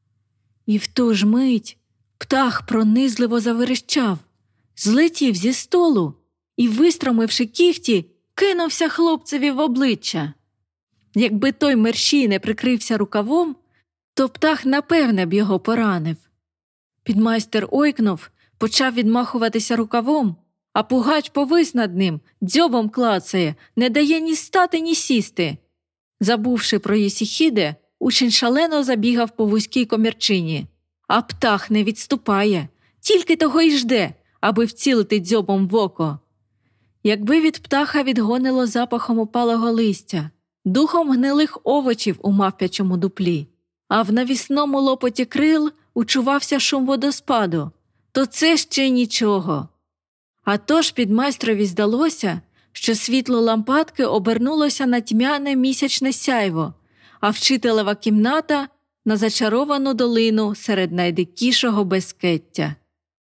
Speaker 1: І в ту ж мить птах пронизливо заверещав, злетів зі столу і, вистромивши кігті, кинувся хлопцеві в обличчя. Якби той мерщій не прикрився рукавом, то птах напевне б його поранив. Підмайстер ойкнув, почав відмахуватися рукавом, а пугач повис над ним, дзьобом клацає, не дає ні стати, ні сісти. Забувши про Йосіхіде, учень шалено забігав по вузькій комірчині. А птах не відступає, тільки того й жде, аби вцілити дзьобом в око. Якби від птаха відгонило запахом опалого листя, духом гнилих овочів у мавпячому дуплі, а в навісному лопоті крил учувався шум водоспаду, то це ще нічого. А тож підмайстрові здалося, що світло лампадки обернулося на тьмяне місячне сяйво, а вчителева кімната – на зачаровану долину серед найдикішого безкеття.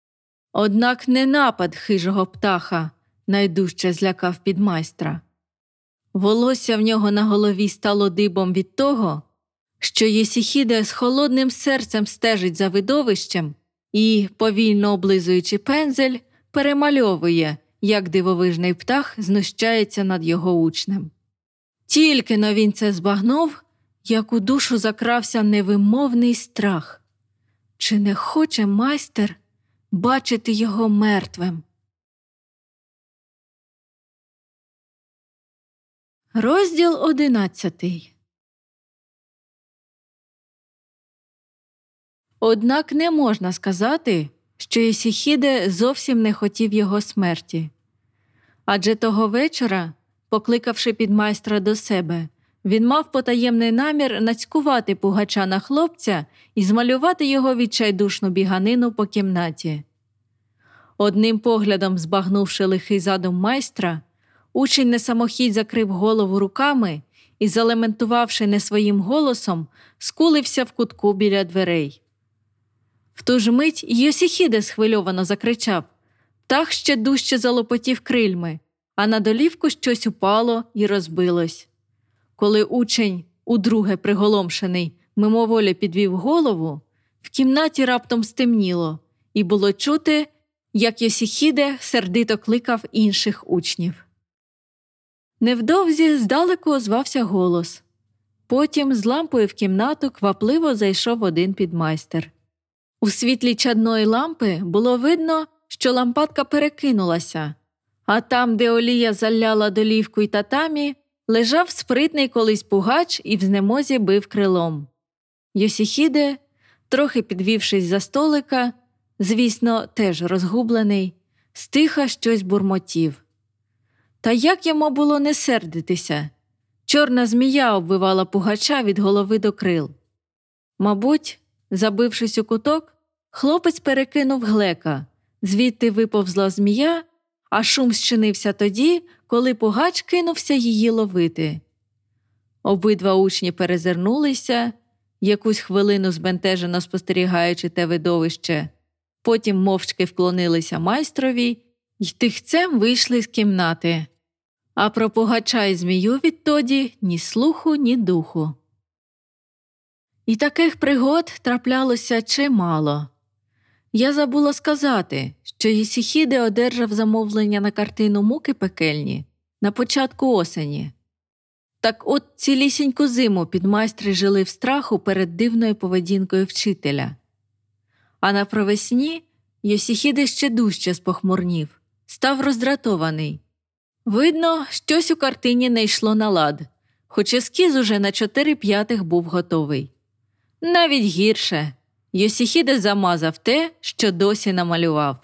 Speaker 1: Однак не напад хижого птаха найдужче злякав підмайстра. Волосся в нього на голові стало дибом від того, що Йосіхіде з холодним серцем стежить за видовищем і, повільно облизуючи пензель, перемальовує, як дивовижний птах знущається над його учнем. Тільки-но він це збагнув, як у душу закрався невимовний страх. Чи не хоче майстер бачити його мертвим? Розділ одинадцятий. Однак не можна сказати, що Йосіхіде зовсім не хотів його смерті. Адже того вечора, покликавши підмайстра до себе, він мав потаємний намір нацькувати пугача на хлопця і змалювати його відчайдушну біганину по кімнаті. Одним поглядом збагнувши лихий задум майстра, учень на самохідь закрив голову руками і, залементувавши не своїм голосом, скулився в кутку біля дверей. В ту ж мить Йосіхіде схвильовано закричав. Птах ще дужче залопотів крильми, а на долівку щось упало і розбилось. Коли учень, удруге приголомшений, мимоволі підвів голову, в кімнаті раптом стемніло, і було чути, як Йосихіде сердито кликав інших учнів. Невдовзі здалеку озвався голос. Потім з лампою в кімнату квапливо зайшов один підмайстер. У світлі чадної лампи було видно, що лампадка перекинулася, а там, де олія заляла долівку й татамі, лежав спритний колись пугач і в знемозі бив крилом. Йосихіде, трохи підвівшись за столика, звісно, теж розгублений, стиха щось бурмотів. Та як йому було не сердитися? Чорна змія обвивала пугача від голови до крил. Мабуть, забившись у куток, хлопець перекинув глека, звідти виповзла змія, а шум зчинився тоді, коли пугач кинувся її ловити. Обидва учні перезирнулися, якусь хвилину збентежено спостерігаючи те видовище, потім мовчки вклонилися майстрові й тихцем вийшли з кімнати. А про пугача і змію відтоді ні слуху, ні духу. І таких пригод траплялося чимало. Я забула сказати, що Йосихіде одержав замовлення на картину «Муки пекельні» на початку осені. Так от цілісіньку зиму підмайстри жили в страху перед дивною поведінкою вчителя. А на провесні Йосихіде ще дужче спохмурнів, став роздратований. Видно, щось у картині не йшло на лад, хоч ескіз уже на чотири п'ятих був готовий. Навіть гірше. Йосихіде замазав те, що досі намалював.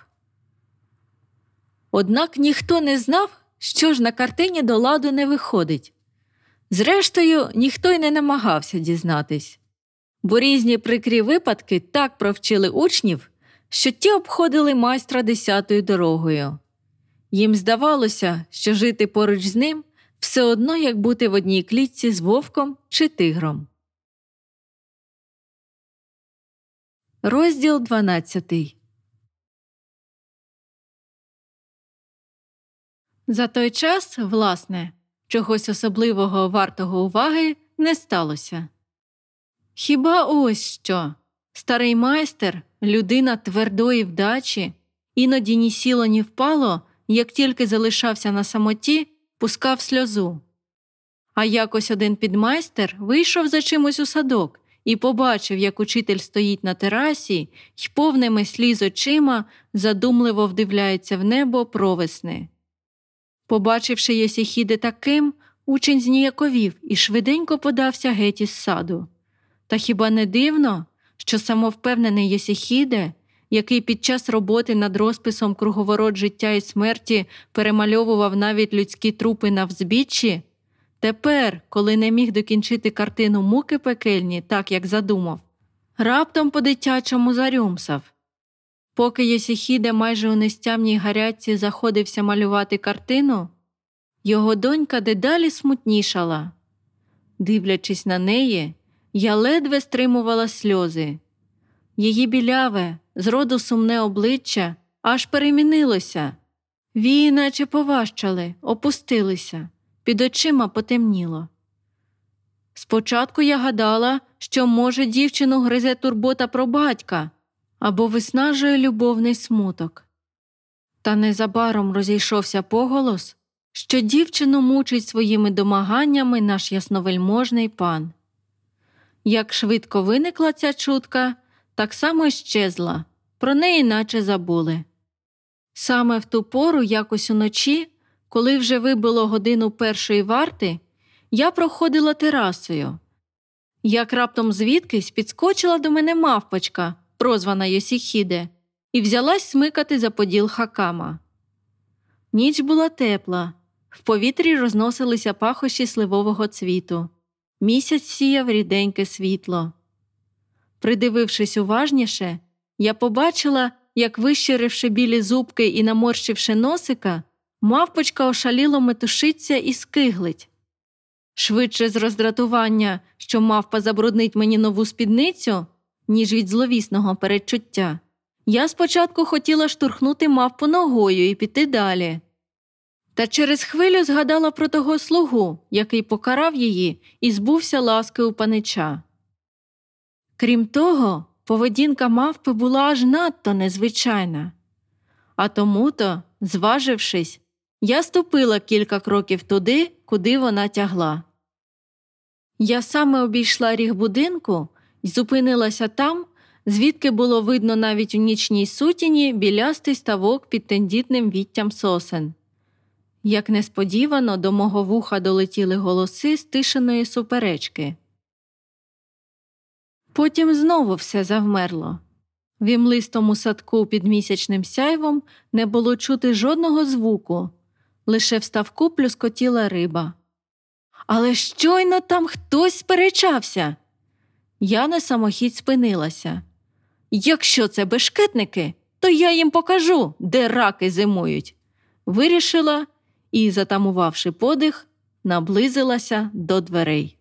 Speaker 1: Однак ніхто не знав, що ж на картині до ладу не виходить. Зрештою, ніхто й не намагався дізнатись. Бо різні прикрі випадки так провчили учнів, що ті обходили майстра десятою дорогою. Їм здавалося, що жити поруч з ним все одно, як бути в одній клітці з вовком чи тигром. Розділ дванадцятий. За той час, власне, чогось особливого вартого уваги не сталося. Хіба ось що. Старий майстер, людина твердої вдачі, іноді ні сіло, ні впало, як тільки залишався на самоті, пускав сльозу. А якось один підмайстер вийшов за чимось у садок і побачив, як учитель стоїть на терасі й повними сліз очима задумливо вдивляється в небо провесни. Побачивши Йосихіде таким, учень зніяковів і швиденько подався геть із саду. Та хіба не дивно, що самовпевнений Йосихіде, який під час роботи над розписом «Круговорот життя і смерті» перемальовував навіть людські трупи на взбіччі, тепер, коли не міг докінчити картину «Муки пекельні» так, як задумав, раптом по-дитячому зарюмсав. Поки Йосихіде майже у нестямній гарячці заходився малювати картину, його донька дедалі смутнішала. Дивлячись на неї, я ледве стримувала сльози. Її біляве, зроду сумне обличчя аж перемінилося. Вії наче поважчали, опустилися, під очима потемніло. Спочатку я гадала, що, може, дівчину гризе турбота про батька або виснажує любовний смуток. Та незабаром розійшовся поголос, що дівчину мучить своїми домаганнями наш ясновельможний пан. Як швидко виникла ця чутка, так само й щезла, про неї наче забули. Саме в ту пору, якось уночі, коли вже вибило годину першої варти, я проходила терасою. Як раптом звідкись підскочила до мене мавпочка, прозвана Йосихіде, і взялась смикати за поділ хакама. Ніч була тепла, в повітрі розносилися пахощі сливового цвіту. Місяць сіяв ріденьке світло. Придивившись уважніше, я побачила, як, вищиривши білі зубки і наморщивши носика, мавпочка ошаліло метушиться і скиглить. Швидше з роздратування, що мавпа забруднить мені нову спідницю, ніж від зловісного передчуття, я спочатку хотіла штурхнути мавпу ногою і піти далі. Та через хвилю згадала про того слугу, який покарав її і збувся ласки у панича. Крім того, поведінка мавпи була аж надто незвичайна. А тому-то, зважившись, я ступила кілька кроків туди, куди вона тягла. Я саме обійшла ріг будинку і зупинилася там, звідки було видно навіть у нічній сутіні білястий ставок під тендітним віттям сосен. Як несподівано до мого вуха долетіли голоси стишеної суперечки. Потім знову все завмерло. В імлистому садку під місячним сяйвом не було чути жодного звуку, лише в ставку плюскотіла риба. Але щойно там хтось сперечався. Я на самохідь спинилася. Якщо це бешкетники, то я їм покажу, де раки зимують. Вирішила і, затамувавши подих, наблизилася до дверей.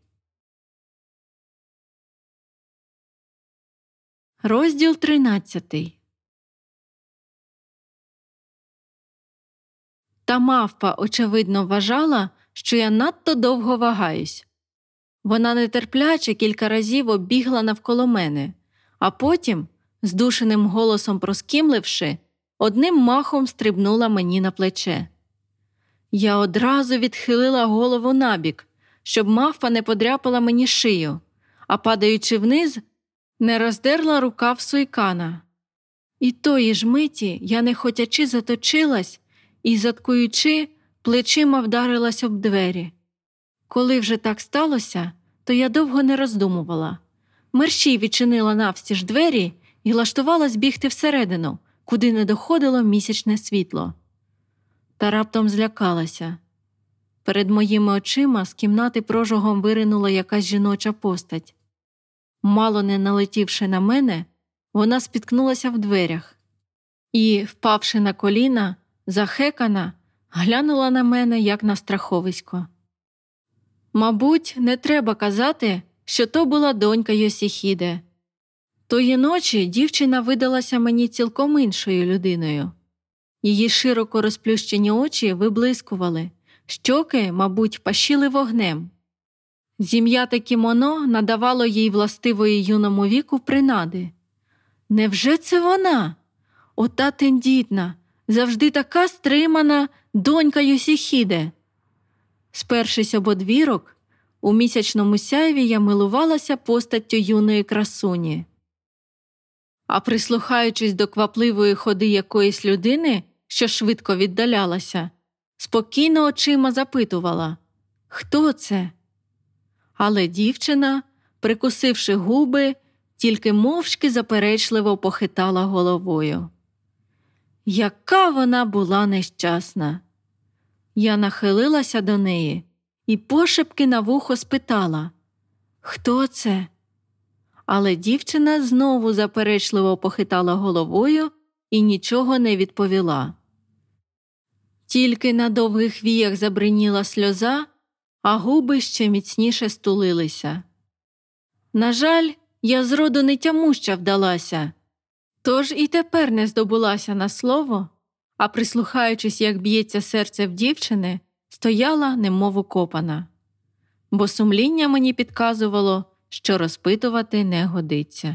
Speaker 1: Розділ тринадцятий. Та мавпа, очевидно, вважала, що я надто довго вагаюсь. Вона нетерпляче кілька разів оббігла навколо мене, а потім, здушеним голосом проскімливши, одним махом стрибнула мені на плече. Я одразу відхилила голову набік, щоб мавпа не подряпала мені шию, а падаючи вниз, не роздерла рукав суйкана. І тої ж миті я нехотячи заточилась і, заткуючи, плечима вдарилась об двері. Коли вже так сталося, то я довго не роздумувала. Мерщій відчинила навстіж двері і лаштувалась бігти всередину, куди не доходило місячне світло. Та раптом злякалася. Перед моїми очима з кімнати прожогом виринула якась жіноча постать. Мало не налетівши на мене, вона спіткнулася в дверях і, впавши на коліна, захекана, глянула на мене, як на страховисько. Мабуть, не треба казати, що то була донька Йосіхіде. Тої ночі дівчина видалася мені цілком іншою людиною. Її широко розплющені очі виблискували, щоки, мабуть, пащили вогнем. Зім'яте кімоно надавало їй властивої юному віку принади. Невже це вона? Ота тендітна, завжди така стримана донька Йосіхіде. Спершись об одвірок, у місячному сяйві я милувалася постаттю юної красуні. А прислухаючись до квапливої ходи якоїсь людини, що швидко віддалялася, спокійно очима запитувала – хто це? Але дівчина, прикусивши губи, тільки мовчки заперечливо похитала головою. Яка вона була нещасна! Я нахилилася до неї і пошепки на вухо спитала – хто це? Але дівчина знову заперечливо похитала головою і нічого не відповіла. Тільки на довгих віях забриніла сльоза, а губи ще міцніше стулилися. На жаль, я зроду не тямуща вдалася, тож і тепер не здобулася на слово, а прислухаючись, як б'ється серце в дівчини, стояла немов укопана. Бо сумління мені підказувало, що розпитувати не годиться.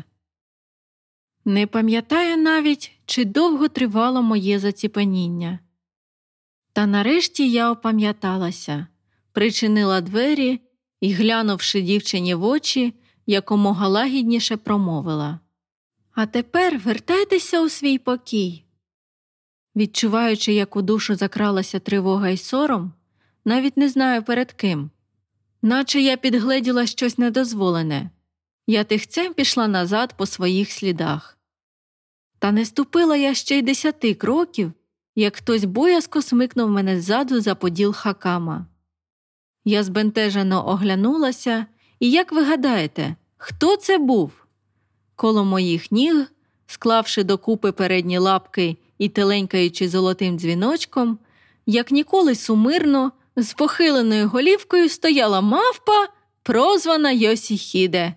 Speaker 1: Не пам'ятаю навіть, чи довго тривало моє заціпеніння. Та нарешті я опам'яталася, причинила двері і, глянувши дівчині в очі, якомога лагідніше промовила: «А тепер вертайтеся у свій покій». Відчуваючи, як у душу закралася тривога й сором, навіть не знаю перед ким, наче я підгледіла щось недозволене, я тихцем пішла назад по своїх слідах. Та не ступила я ще й десяти кроків, як хтось боязко смикнув мене ззаду за поділ хакама. Я збентежено оглянулася, і, як ви гадаєте, хто це був? Коло моїх ніг, склавши докупи передні лапки і теленькаючи золотим дзвіночком, як ніколи сумирно, з похиленою голівкою стояла мавпа, прозвана Йосіхіде.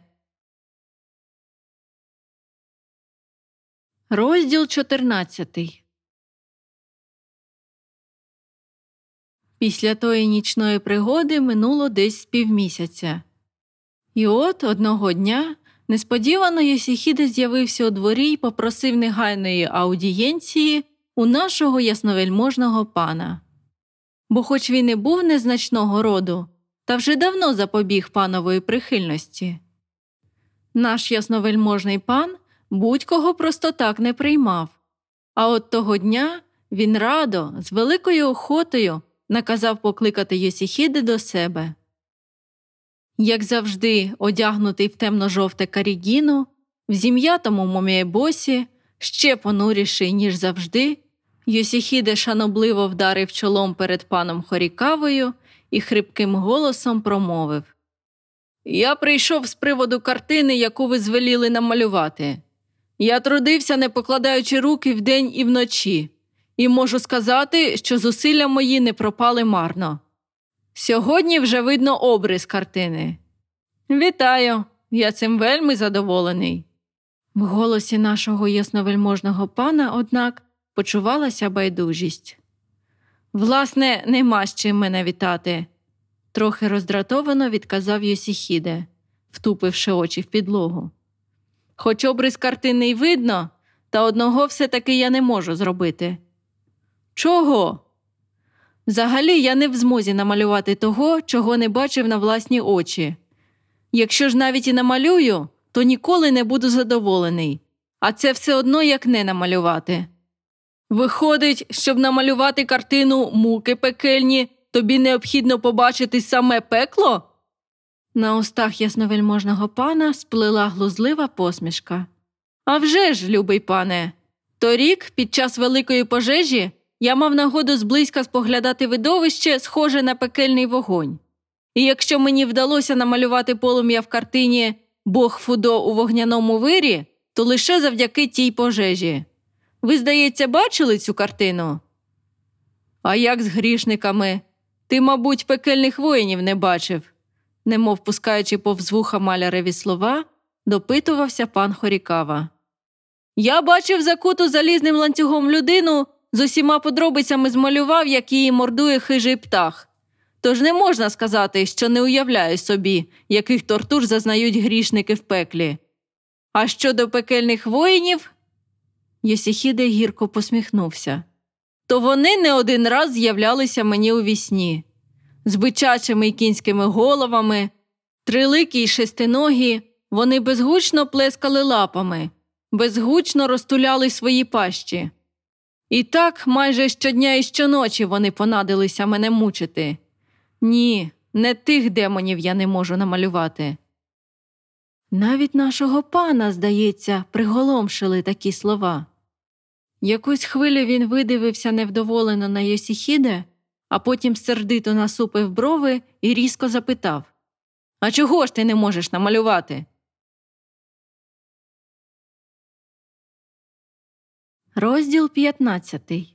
Speaker 1: Розділ чотирнадцятий. Після тої нічної пригоди минуло десь з півмісяця. І от одного дня, Несподівано Йосихіде з'явився у дворі й попросив негайної аудієнції у нашого ясновельможного пана. Бо хоч він і був незначного роду, та вже давно запобіг панової прихильності. Наш ясновельможний пан будь-кого просто так не приймав, а от того дня він радо, з великою охотою, наказав покликати Йосихіде до себе. Як завжди, одягнутий в темно-жовте карігіно, в зім'ятому момієбосі, ще понуріший, ніж завжди, Йосихіде шанобливо вдарив чолом перед паном Хорікавою і хрипким голосом промовив: «Я прийшов з приводу картини, яку ви звеліли намалювати. Я трудився, не покладаючи руки вдень і вночі, і можу сказати, що зусилля мої не пропали марно. Сьогодні вже видно обрис картини. Вітаю, я цим вельми задоволений». В голосі нашого ясновельможного пана, однак, почувалася байдужість. «Власне, нема з чим мене вітати», – трохи роздратовано відказав Йосихіде, втупивши очі в підлогу. «Хоч обрис картини й видно, та одного все-таки я не можу зробити». «Чого?» «Взагалі я не в змозі намалювати того, чого не бачив на власні очі. Якщо ж навіть і намалюю, то ніколи не буду задоволений, а це все одно як не намалювати». «Виходить, щоб намалювати картину «Муки пекельні», тобі необхідно побачити саме пекло?» На устах ясновельможного пана сплила глузлива посмішка. «А вже ж, любий пане, торік, під час великої пожежі, я мав нагоду зблизька споглядати видовище, схоже на пекельний вогонь. І якщо мені вдалося намалювати полум'я в картині «Бог Фудо у вогняному вирі», то лише завдяки тій пожежі. Ви, здається, бачили цю картину?» «А як з грішниками? Ти, мабуть, пекельних воїнів не бачив», немов пускаючи повз вуха маляреві слова, допитувався пан Хорікава. «Я бачив закуту залізним ланцюгом людину, з усіма подробицями змалював, як її мордує хижий птах. Тож не можна сказати, що не уявляю собі, яких тортур зазнають грішники в пеклі. А щодо пекельних воїнів...» Йосихіде гірко посміхнувся. «То вони не один раз з'являлися мені у вісні. З бичачими й кінськими головами, триликі й шестиногі, вони безгучно плескали лапами, безгучно розтуляли свої пащі. І так майже щодня і щоночі вони понадилися мене мучити. Ні, не тих демонів я не можу намалювати». Навіть нашого пана, здається, приголомшили такі слова. Якусь хвилю він видивився невдоволено на Йосихіде, а потім сердито насупив брови і різко запитав: «А чого ж ти не можеш намалювати?» Розділ п'ятнадцятий.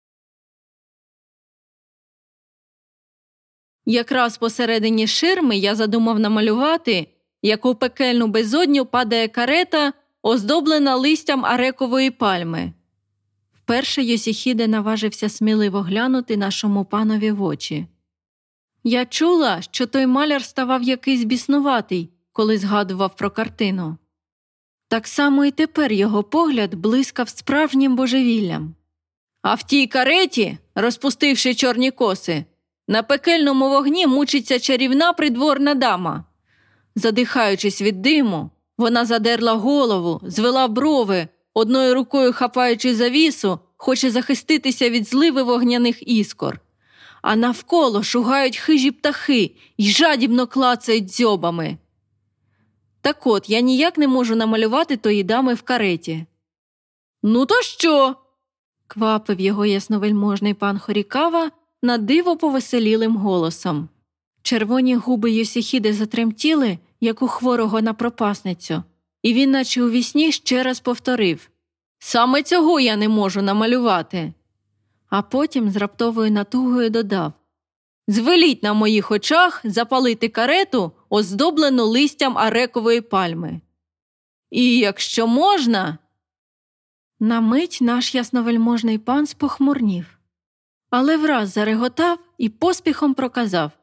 Speaker 1: Якраз посередині ширми я задумав намалювати, як у пекельну безодню падає карета, оздоблена листям арекової пальми. Вперше Йосихіде наважився сміливо глянути нашому панові в очі. Я чула, що той маляр ставав якийсь біснуватий, коли згадував про картину. Так само і тепер його погляд блискав справжнім божевіллям. А в тій кареті, розпустивши чорні коси, на пекельному вогні мучиться чарівна придворна дама. Задихаючись від диму, вона задерла голову, звела брови, одною рукою хапаючи завісу, хоче захиститися від зливи вогняних іскор. А навколо шугають хижі птахи й жадібно клацають дзьобами. Так от, я ніяк не можу намалювати тої дами в кареті. «Ну то що?» – квапив його ясновельможний пан Хорікава надиво повеселілим голосом. Червоні губи Йосихіде затремтіли, як у хворого на пропасницю, і він наче у вісні ще раз повторив: «Саме цього я не можу намалювати». А потім з раптовою натугою додав: «Звеліть на моїх очах запалити карету, оздоблену листям арекової пальми. І якщо можна...» На мить наш ясновельможний пан спохмурнів, але враз зареготав і поспіхом проказав: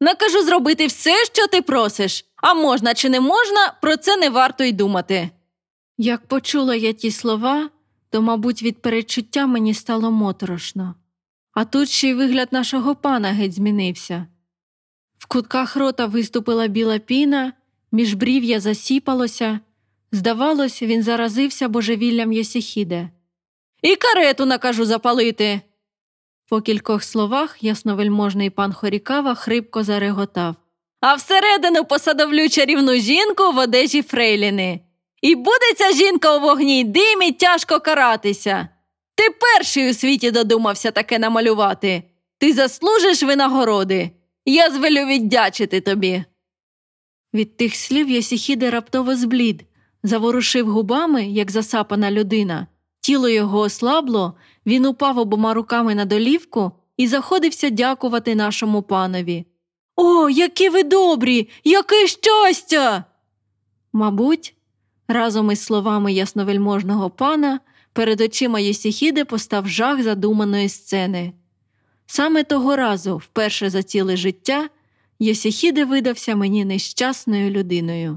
Speaker 1: Накажу зробити все, що ти просиш. А можна чи не можна, про це не варто й думати». Як почула я ті слова, то, мабуть, від передчуття мені стало моторошно. А тут ще й вигляд нашого пана геть змінився. В кутках рота виступила біла піна, міжбрів'я засіпалося. Здавалось, він заразився божевіллям Йосихіде. «І карету накажу запалити!» По кількох словах ясновельможний пан Хорікава хрипко зареготав. «А всередину посадовлю чарівну жінку в одежі фрейліни. І буде ця жінка у вогні й димі тяжко каратися. Ти перший у світі додумався таке намалювати. Ти заслужиш винагороди. Я звелю віддячити тобі». Від тих слів Йосихіде раптово зблід, заворушив губами, як засапана людина. Тіло його ослабло, він упав обома руками на долівку і заходився дякувати нашому панові. «О, які ви добрі! Яке щастя!» Мабуть, разом із словами ясновельможного пана перед очима Йосихіде постав жах задуманої сцени. Саме того разу, вперше за ціле життя, Йосихіде видався мені нещасною людиною.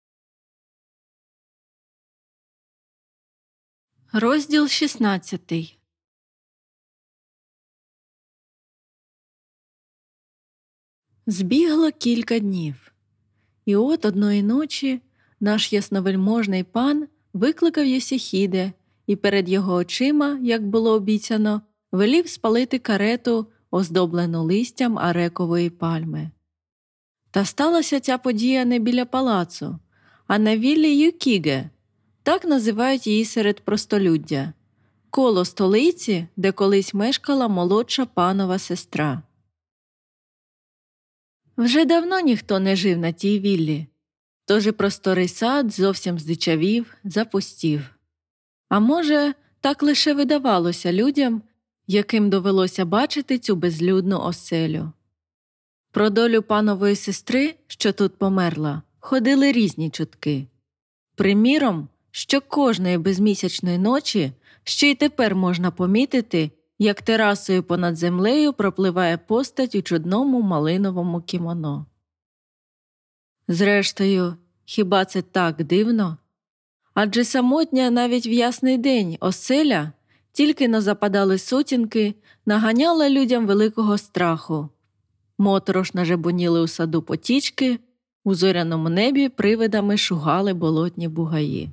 Speaker 1: Розділ шістнадцятий. Збігло кілька днів. І от одної ночі наш ясновельможний пан викликав Йосихіде і перед його очима, як було обіцяно, велів спалити карету, оздоблену листям арекової пальми. Та сталася ця подія не біля палацу, а на віллі Юкіге, так називають її серед простолюддя, коло столиці, де колись мешкала молодша панова сестра. Вже давно ніхто не жив на тій віллі, тож і просторий сад зовсім здичавів, запустів. А може, так лише видавалося людям, яким довелося бачити цю безлюдну оселю. Про долю панової сестри, що тут померла, ходили різні чутки. Приміром, що кожної безмісячної ночі ще й тепер можна помітити, як терасою понад землею пропливає постать у чудному малиновому кімоно. Зрештою, хіба це так дивно? Адже самотня навіть в ясний день оселя, тільки но западали сутінки, наганяла людям великого страху. Моторошно жебоніли у саду потічки, у зоряному небі привидами шугали болотні бугаї.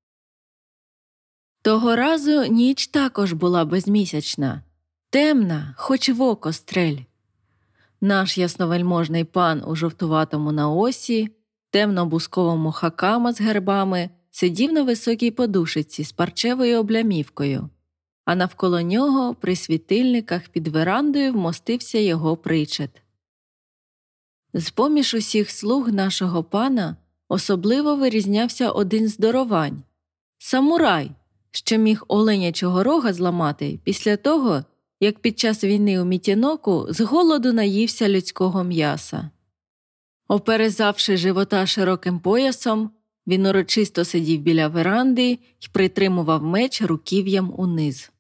Speaker 1: Того разу ніч також була безмісячна, темна, хоч в око стрель. Наш ясновельможний пан у жовтуватому наосі, темно-бусковому хакама з гербами, сидів на високій подушиці з парчевою облямівкою, а навколо нього при світильниках під верандою вмостився його причет. З-поміж усіх слуг нашого пана особливо вирізнявся один здоровань – самурай, що міг оленячого рога зламати після того, як під час війни у Мітіноку з голоду наївся людського м'яса. Оперезавши живота широким поясом, він урочисто сидів біля веранди й притримував меч руків'ям униз.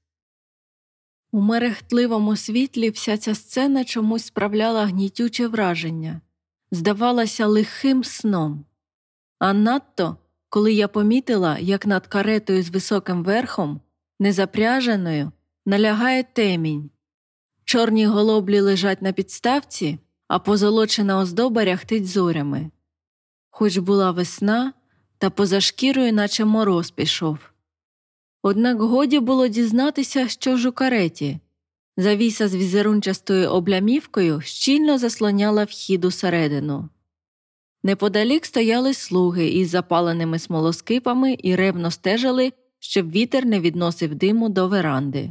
Speaker 1: У мерехтливому світлі вся ця сцена чомусь справляла гнітюче враження, здавалася лихим сном. А надто, коли я помітила, як над каретою з високим верхом, незапряженою, налягає темінь. Чорні голоблі лежать на підставці, а позолочена оздоба ряхтить зорями. Хоч була весна, та поза шкірою наче мороз пішов. Однак годі було дізнатися, що ж у кареті. Завіса з візерунчастою облямівкою щільно заслоняла вхід усередину. Неподалік стояли слуги із запаленими смолоскипами і ревно стежили, щоб вітер не відносив диму до веранди.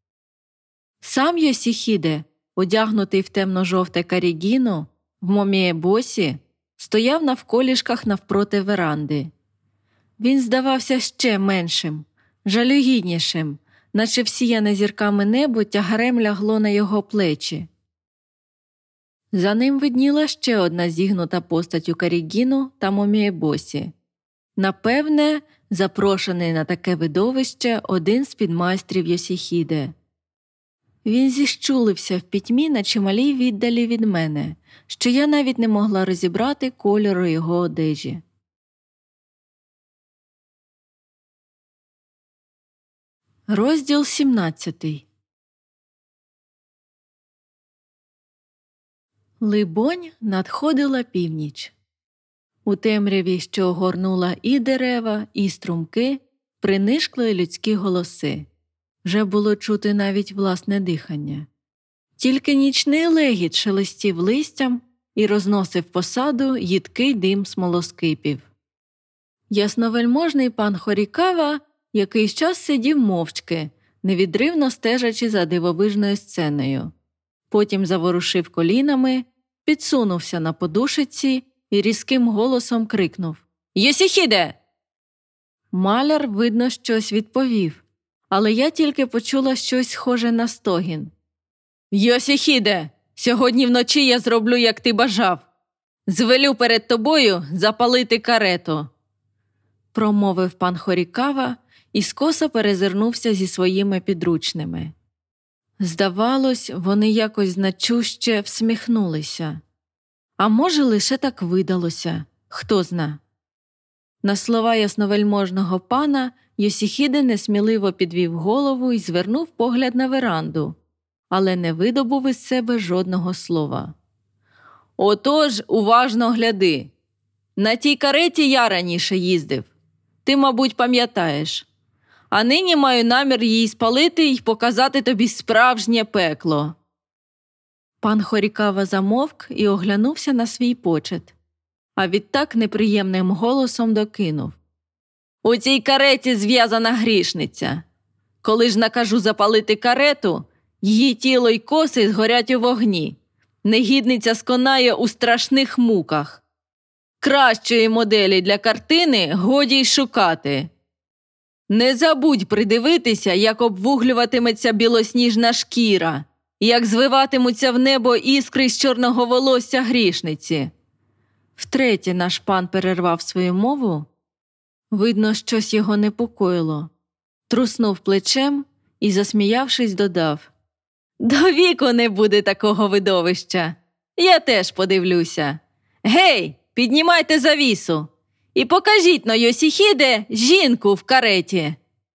Speaker 1: Сам Йосихіде, одягнутий в темно-жовте карігіно, в момієбосі, стояв на вколішках навпроти веранди. Він здавався ще меншим, жалюгіднішим, наче всіяне зірками небо тягарем лягло на його плечі. За ним видніла ще одна зігнута постать у карігіну та момієбосі. Напевне, запрошений на таке видовище один з підмайстрів Йосихіде. Він зіщулився в пітьмі на чималій віддалі від мене, що я навіть не могла розібрати кольору його одежі. Розділ сімнадцятий. Либонь, надходила північ. У темряві, що огорнула і дерева, і струмки, принишкли людські голоси. Вже було чути навіть власне дихання. Тільки нічний легіт шелестів листям і розносив по саду їдкий дим смолоскипів. Ясновельможний пан Хорікава якийсь час сидів мовчки, невідривно стежачи за дивовижною сценою. Потім заворушив колінами, підсунувся на подушиці і різким голосом крикнув: «Йосіхіде!» Маляр, видно, щось відповів, але я тільки почула щось схоже на стогін. «Йосіхіде, сьогодні вночі я зроблю, як ти бажав. Звелю перед тобою запалити карету», – промовив пан Хорікава і скоса перезирнувся зі своїми підручними. Здавалось, вони якось значуще всміхнулися. А може, лише так видалося, хто зна. На слова ясновельможного пана Йосіхіде несміливо підвів голову і звернув погляд на веранду, але не видобув із себе жодного слова. «Отож, уважно гляди. На тій кареті я раніше їздив. Ти, мабуть, пам'ятаєш. А нині маю намір її спалити і показати тобі справжнє пекло». Пан Хорікава замовк і оглянувся на свій почет, а відтак неприємним голосом докинув: «У цій кареті зв'язана грішниця. Коли ж накажу запалити карету, її тіло й коси згорять у вогні. Негідниця сконає у страшних муках. Кращої моделі для картини годі й шукати. Не забудь придивитися, як обвуглюватиметься білосніжна шкіра, як звиватимуться в небо іскри з чорного волосся грішниці». Втретє наш пан перервав свою мову. Видно, щось його непокоїло. Труснув плечем і, засміявшись, додав: «До віку не буде такого видовища. Я теж подивлюся. Гей, піднімайте завісу і покажіть на Йосіхіде жінку в кареті».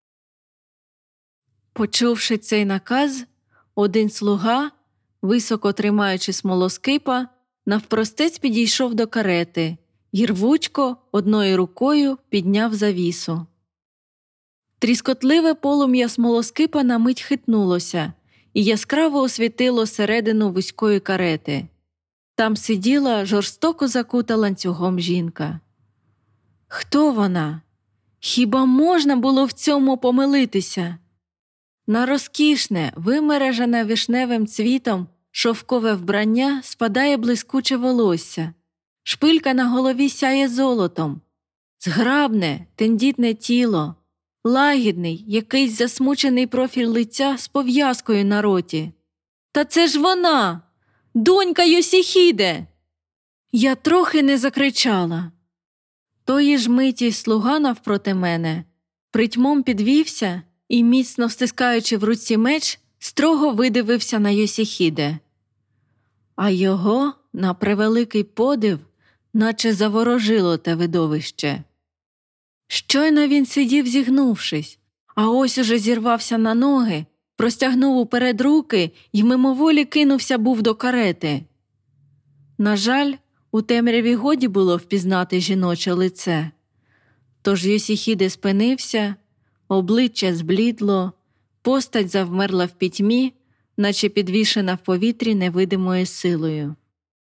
Speaker 1: Почувши цей наказ, один слуга, високо тримаючи смолоскипа, навпростець підійшов до карети й рвучко одною рукою підняв завісу. Тріскотливе полум'я смолоскипа на мить хитнулося і яскраво освітило середину вузької карети. Там сиділа жорстоко закута ланцюгом жінка. Хто вона? Хіба можна було в цьому помилитися? На розкішне, вимережене вишневим цвітом шовкове вбрання спадає блискуче волосся. Шпилька на голові сяє золотом. Зграбне, тендітне тіло. Лагідний, якийсь засмучений профіль лиця з пов'язкою на роті. Та це ж вона! Донька Йосіхіде! Я трохи не закричала. Тої ж миті слуга навпроти мене притьмом підвівся і, міцно стискаючи в руці меч, строго видивився на Йосіхіде. А його, на превеликий подив, наче заворожило те видовище. Щойно він сидів зігнувшись, а ось уже зірвався на ноги, простягнув уперед руки й мимоволі кинувся був до карети. На жаль, у темряві годі було впізнати жіноче лице. Тож Йосіхіде спинився, обличчя зблідло, постать завмерла в пітьмі, наче підвішена в повітрі невидимою силою.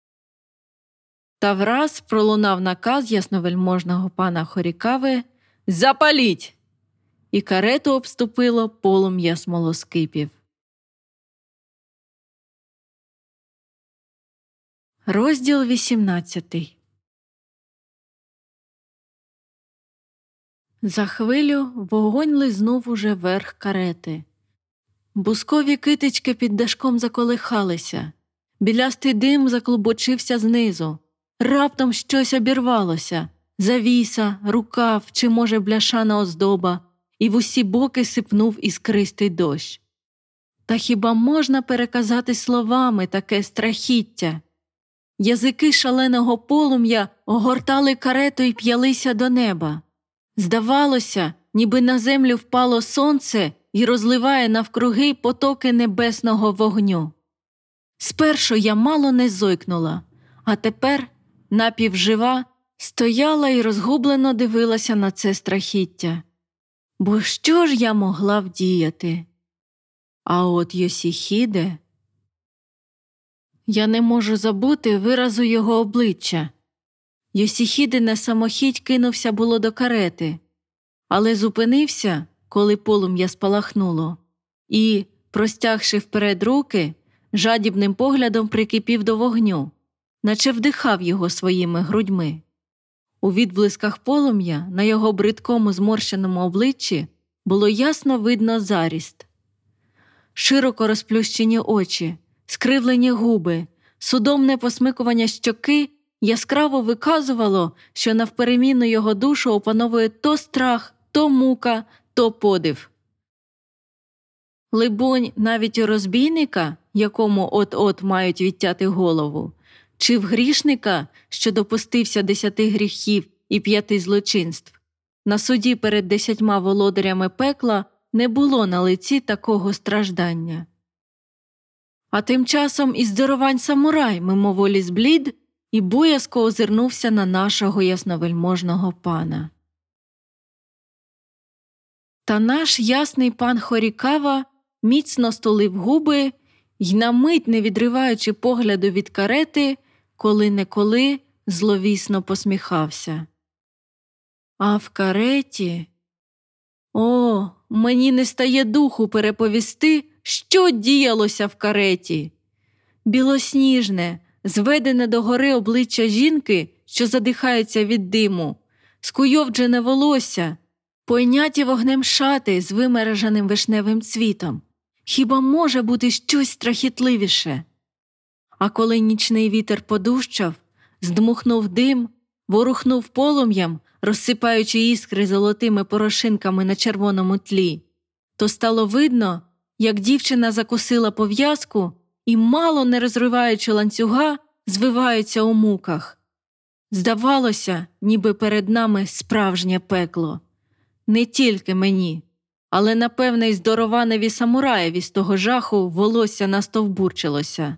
Speaker 1: Та враз пролунав наказ ясновельможного пана Хорікави: «Запаліть!» І карету обступило полум'я смолоскипів. Розділ вісімнадцятий. За хвилю вогонь лизнув уже верх карети. Бускові китички під дашком заколихалися. Білястий дим заклубочився знизу. Раптом щось обірвалося. Завіса, рукав чи, може, бляшана оздоба, і в усі боки сипнув іскристий дощ. Та хіба можна переказати словами таке страхіття? Язики шаленого полум'я огортали карету і п'ялися до неба. Здавалося, ніби на землю впало сонце і розливає навкруги потоки небесного вогню. Спершу я мало не зойкнула, а тепер, напівжива, стояла і розгублено дивилася на це страхіття. Бо що ж я могла вдіяти? А от Йосіхіде... Я не можу забути виразу його обличчя. Йосіхіде на самохідь кинувся було до карети, але зупинився, коли полум'я спалахнуло, і, простягши вперед руки, жадібним поглядом прикипів до вогню, наче вдихав його своїми грудьми. У відблисках полум'я на його бридкому зморщеному обличчі було ясно видно заріст. Широко розплющені очі, скривлені губи, судомне посмикування щоки яскраво виказувало, що навперемінну його душу опановує то страх, то мука, то подив. Либонь, навіть у розбійника, якому от-от мають відтяти голову, чи в грішника, що допустився десяти гріхів і п'яти злочинств, на суді перед десятьма володарями пекла не було на лиці такого страждання. А тим часом і здоровань самурай мимоволі зблід і боязко озирнувся на нашого ясновельможного пана. Та наш ясний пан Хорікава міцно стулив губи й, на мить не відриваючи погляду від карети, коли-неколи зловісно посміхався. А в кареті... О, мені не стає духу переповісти, що діялося в кареті. Білосніжне, зведене догори обличчя жінки, що задихається від диму, скуйовджене волосся, пойняті вогнем шати з вимереженим вишневим цвітом. Хіба може бути щось страхітливіше? А коли нічний вітер подущав, здмухнув дим, ворухнув полум'ям, розсипаючи іскри золотими порошинками на червоному тлі, то стало видно, як дівчина закусила пов'язку і, мало не розриваючи ланцюга, звивається у муках. Здавалося, ніби перед нами справжнє пекло. Не тільки мені, але, напевне, й здорованеві самураєві з того жаху волосся настовбурчилося.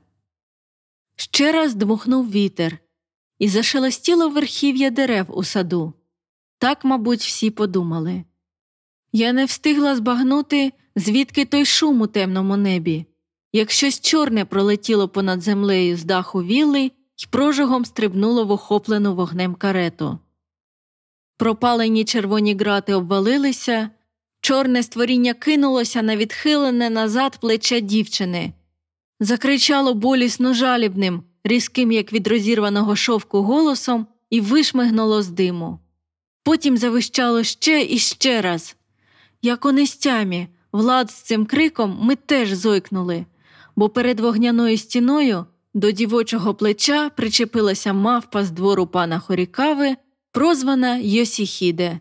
Speaker 1: Ще раз дмухнув вітер, і зашелестіло верхів'я дерев у саду. Так, мабуть, всі подумали. Я не встигла збагнути, звідки той шум у темному небі, як щось чорне пролетіло понад землею з даху вілли й прожогом стрибнуло в охоплену вогнем карету. Пропалені червоні грати обвалилися, чорне створіння кинулося на відхилене назад плече дівчини. Закричало болісно жалібним, різким, як від розірваного шовку, голосом і вишмигнуло з диму. Потім завищало ще і ще раз. Як у нестямі, Влад з цим криком ми теж зойкнули, бо перед вогняною стіною до дівочого плеча причепилася мавпа з двору пана Хорікави, прозвана Йосіхіде.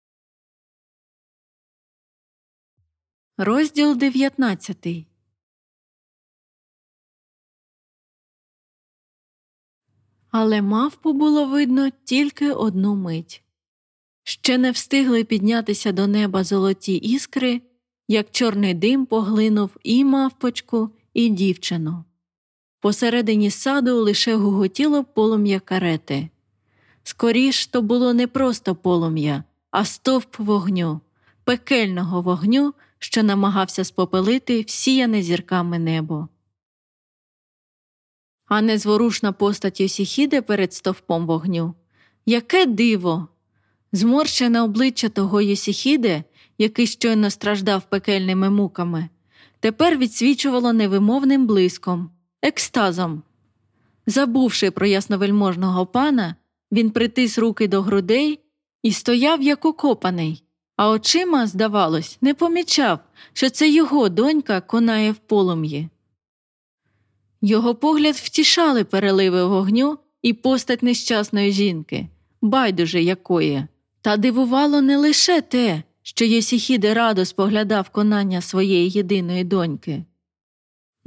Speaker 1: Розділ дев'ятнадцятий. Але мавпу було видно тільки одну мить. Ще не встигли піднятися до неба золоті іскри, як чорний дим поглинув і мавпочку, і дівчину. Посередині саду лише гуготіло полум'я карети. Скоріш, то було не просто полум'я, а стовп вогню, пекельного вогню, що намагався спопелити всіяне зірками небо. А незворушна постать Йосіхіде перед стовпом вогню. Яке диво! Зморщене обличчя того Йосіхіде, який щойно страждав пекельними муками, тепер відсвічувало невимовним блиском, екстазом. Забувши про ясновельможного пана, він притис руки до грудей і стояв як укопаний, а очима, здавалось, не помічав, що це його донька конає в полум'ї. Його погляд втішали переливи вогню і постать нещасної жінки, байдуже якої. Та дивувало не лише те, що Йосіхіде радо споглядав конання своєї єдиної доньки.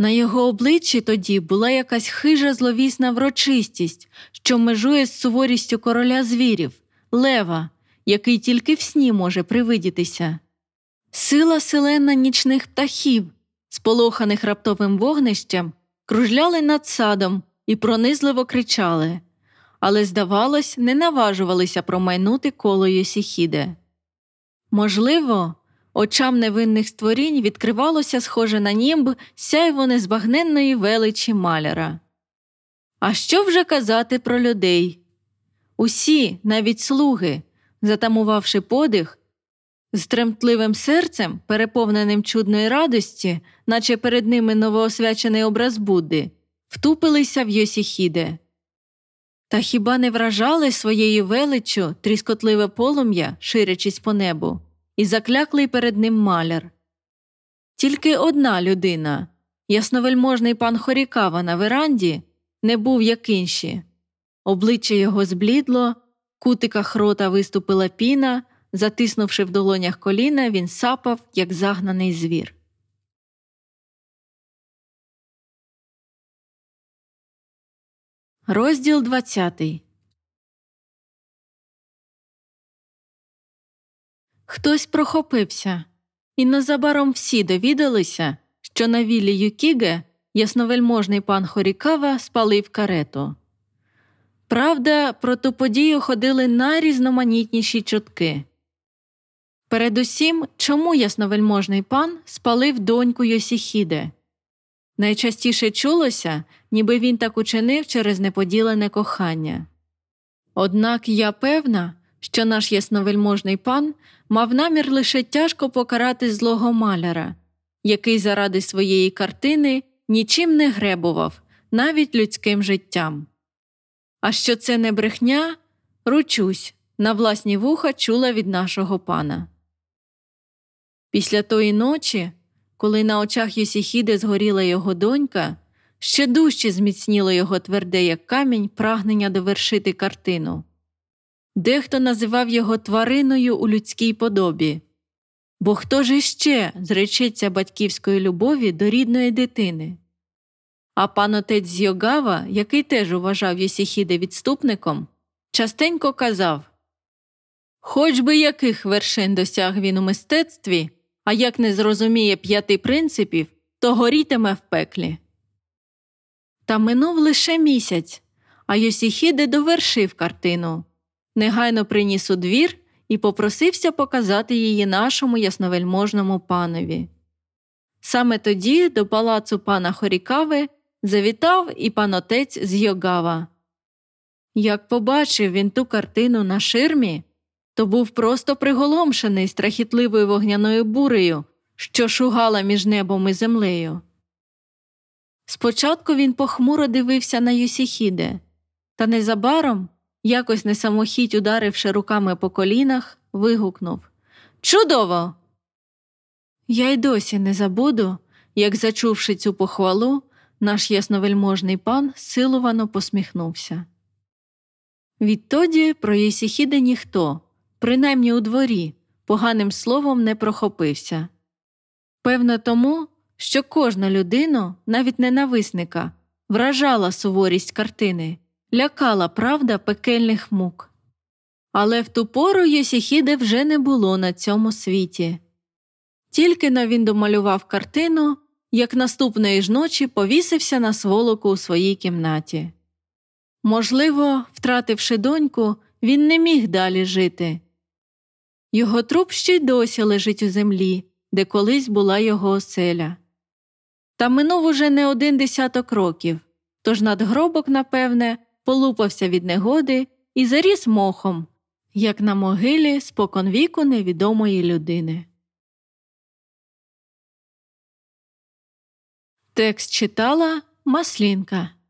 Speaker 1: На його обличчі тоді була якась хижа зловісна врочистість, що межує з суворістю короля звірів – лева, який тільки в сні може привидітися. Сила селена нічних птахів, сполоханих раптовим вогнищем, кружляли над садом і пронизливо кричали, але, здавалось, не наважувалися промайнути коло Йосихіде. Можливо, очам невинних створінь відкривалося схоже на німб сяйво незбагненної величі маляра. А що вже казати про людей? Усі, навіть слуги, затамувавши подих, з тремтливим серцем, переповненим чудної радості, наче перед ними новоосвячений образ Будди, втупилися в Йосихіде. Та хіба не вражали своєю величчю тріскотливе полум'я, ширячись по небу, і закляклий перед ним маляр? Тільки одна людина, ясновельможний пан Хорікава на веранді, не був як інші. Обличчя його зблідло, в кутиках рота виступила піна, затиснувши в долонях коліна, він сапав, як загнаний звір. Розділ двадцятий. Хтось прохопився, і незабаром всі довідалися, що на віллі Юкіге ясновельможний пан Хорікава спалив карету. Правда, про ту подію ходили найрізноманітніші чутки. Передусім, чому ясновельможний пан спалив доньку Йосихіде? Найчастіше чулося, ніби він так учинив через неподілене кохання. Однак я певна, що наш ясновельможний пан мав намір лише тяжко покарати злого маляра, який заради своєї картини нічим не гребував, навіть людським життям. А що це не брехня, ручусь, на власні вуха чула від нашого пана. Після тої ночі, коли на очах Йосихіде згоріла його донька, ще дужче зміцніло його тверде, як камінь, прагнення довершити картину. Дехто називав його твариною у людській подобі. Бо хто ж іще зречеться батьківської любові до рідної дитини? А пан отець З'йогава, який теж вважав Йосихіде відступником, частенько казав: «Хоч би яких вершин досяг він у мистецтві, а як не зрозуміє п'яти принципів, то горітиме в пеклі». Та минув лише місяць, а Йосихіде довершив картину, негайно приніс у двір і попросився показати її нашому ясновельможному панові. Саме тоді до палацу пана Хорікави завітав і пан отець З'йогава. Як побачив він ту картину на ширмі, то був просто приголомшений страхітливою вогняною бурею, що шугала між небом і землею. Спочатку він похмуро дивився на Йосихіде, та незабаром, якось несамохіть ударивши руками по колінах, вигукнув: «Чудово!» Я й досі не забуду, як, зачувши цю похвалу, наш ясновельможний пан силувано посміхнувся. Відтоді про Йосихіде ніхто, принаймні у дворі, поганим словом не прохопився. Певно тому, що кожна людина, навіть ненависника, вражала суворість картини, лякала правда пекельних мук. Але в ту пору Йосихіде вже не було на цьому світі. Тільки-но він домалював картину, як наступної ж ночі повісився на сволоку у своїй кімнаті. Можливо, втративши доньку, він не міг далі жити. Його труп ще й досі лежить у землі, де колись була його оселя. Та минув уже не один десяток років, тож надгробок, напевне, полупався від негоди і заріс мохом, як на могилі споконвіку невідомої людини. Текст читала Маслінка.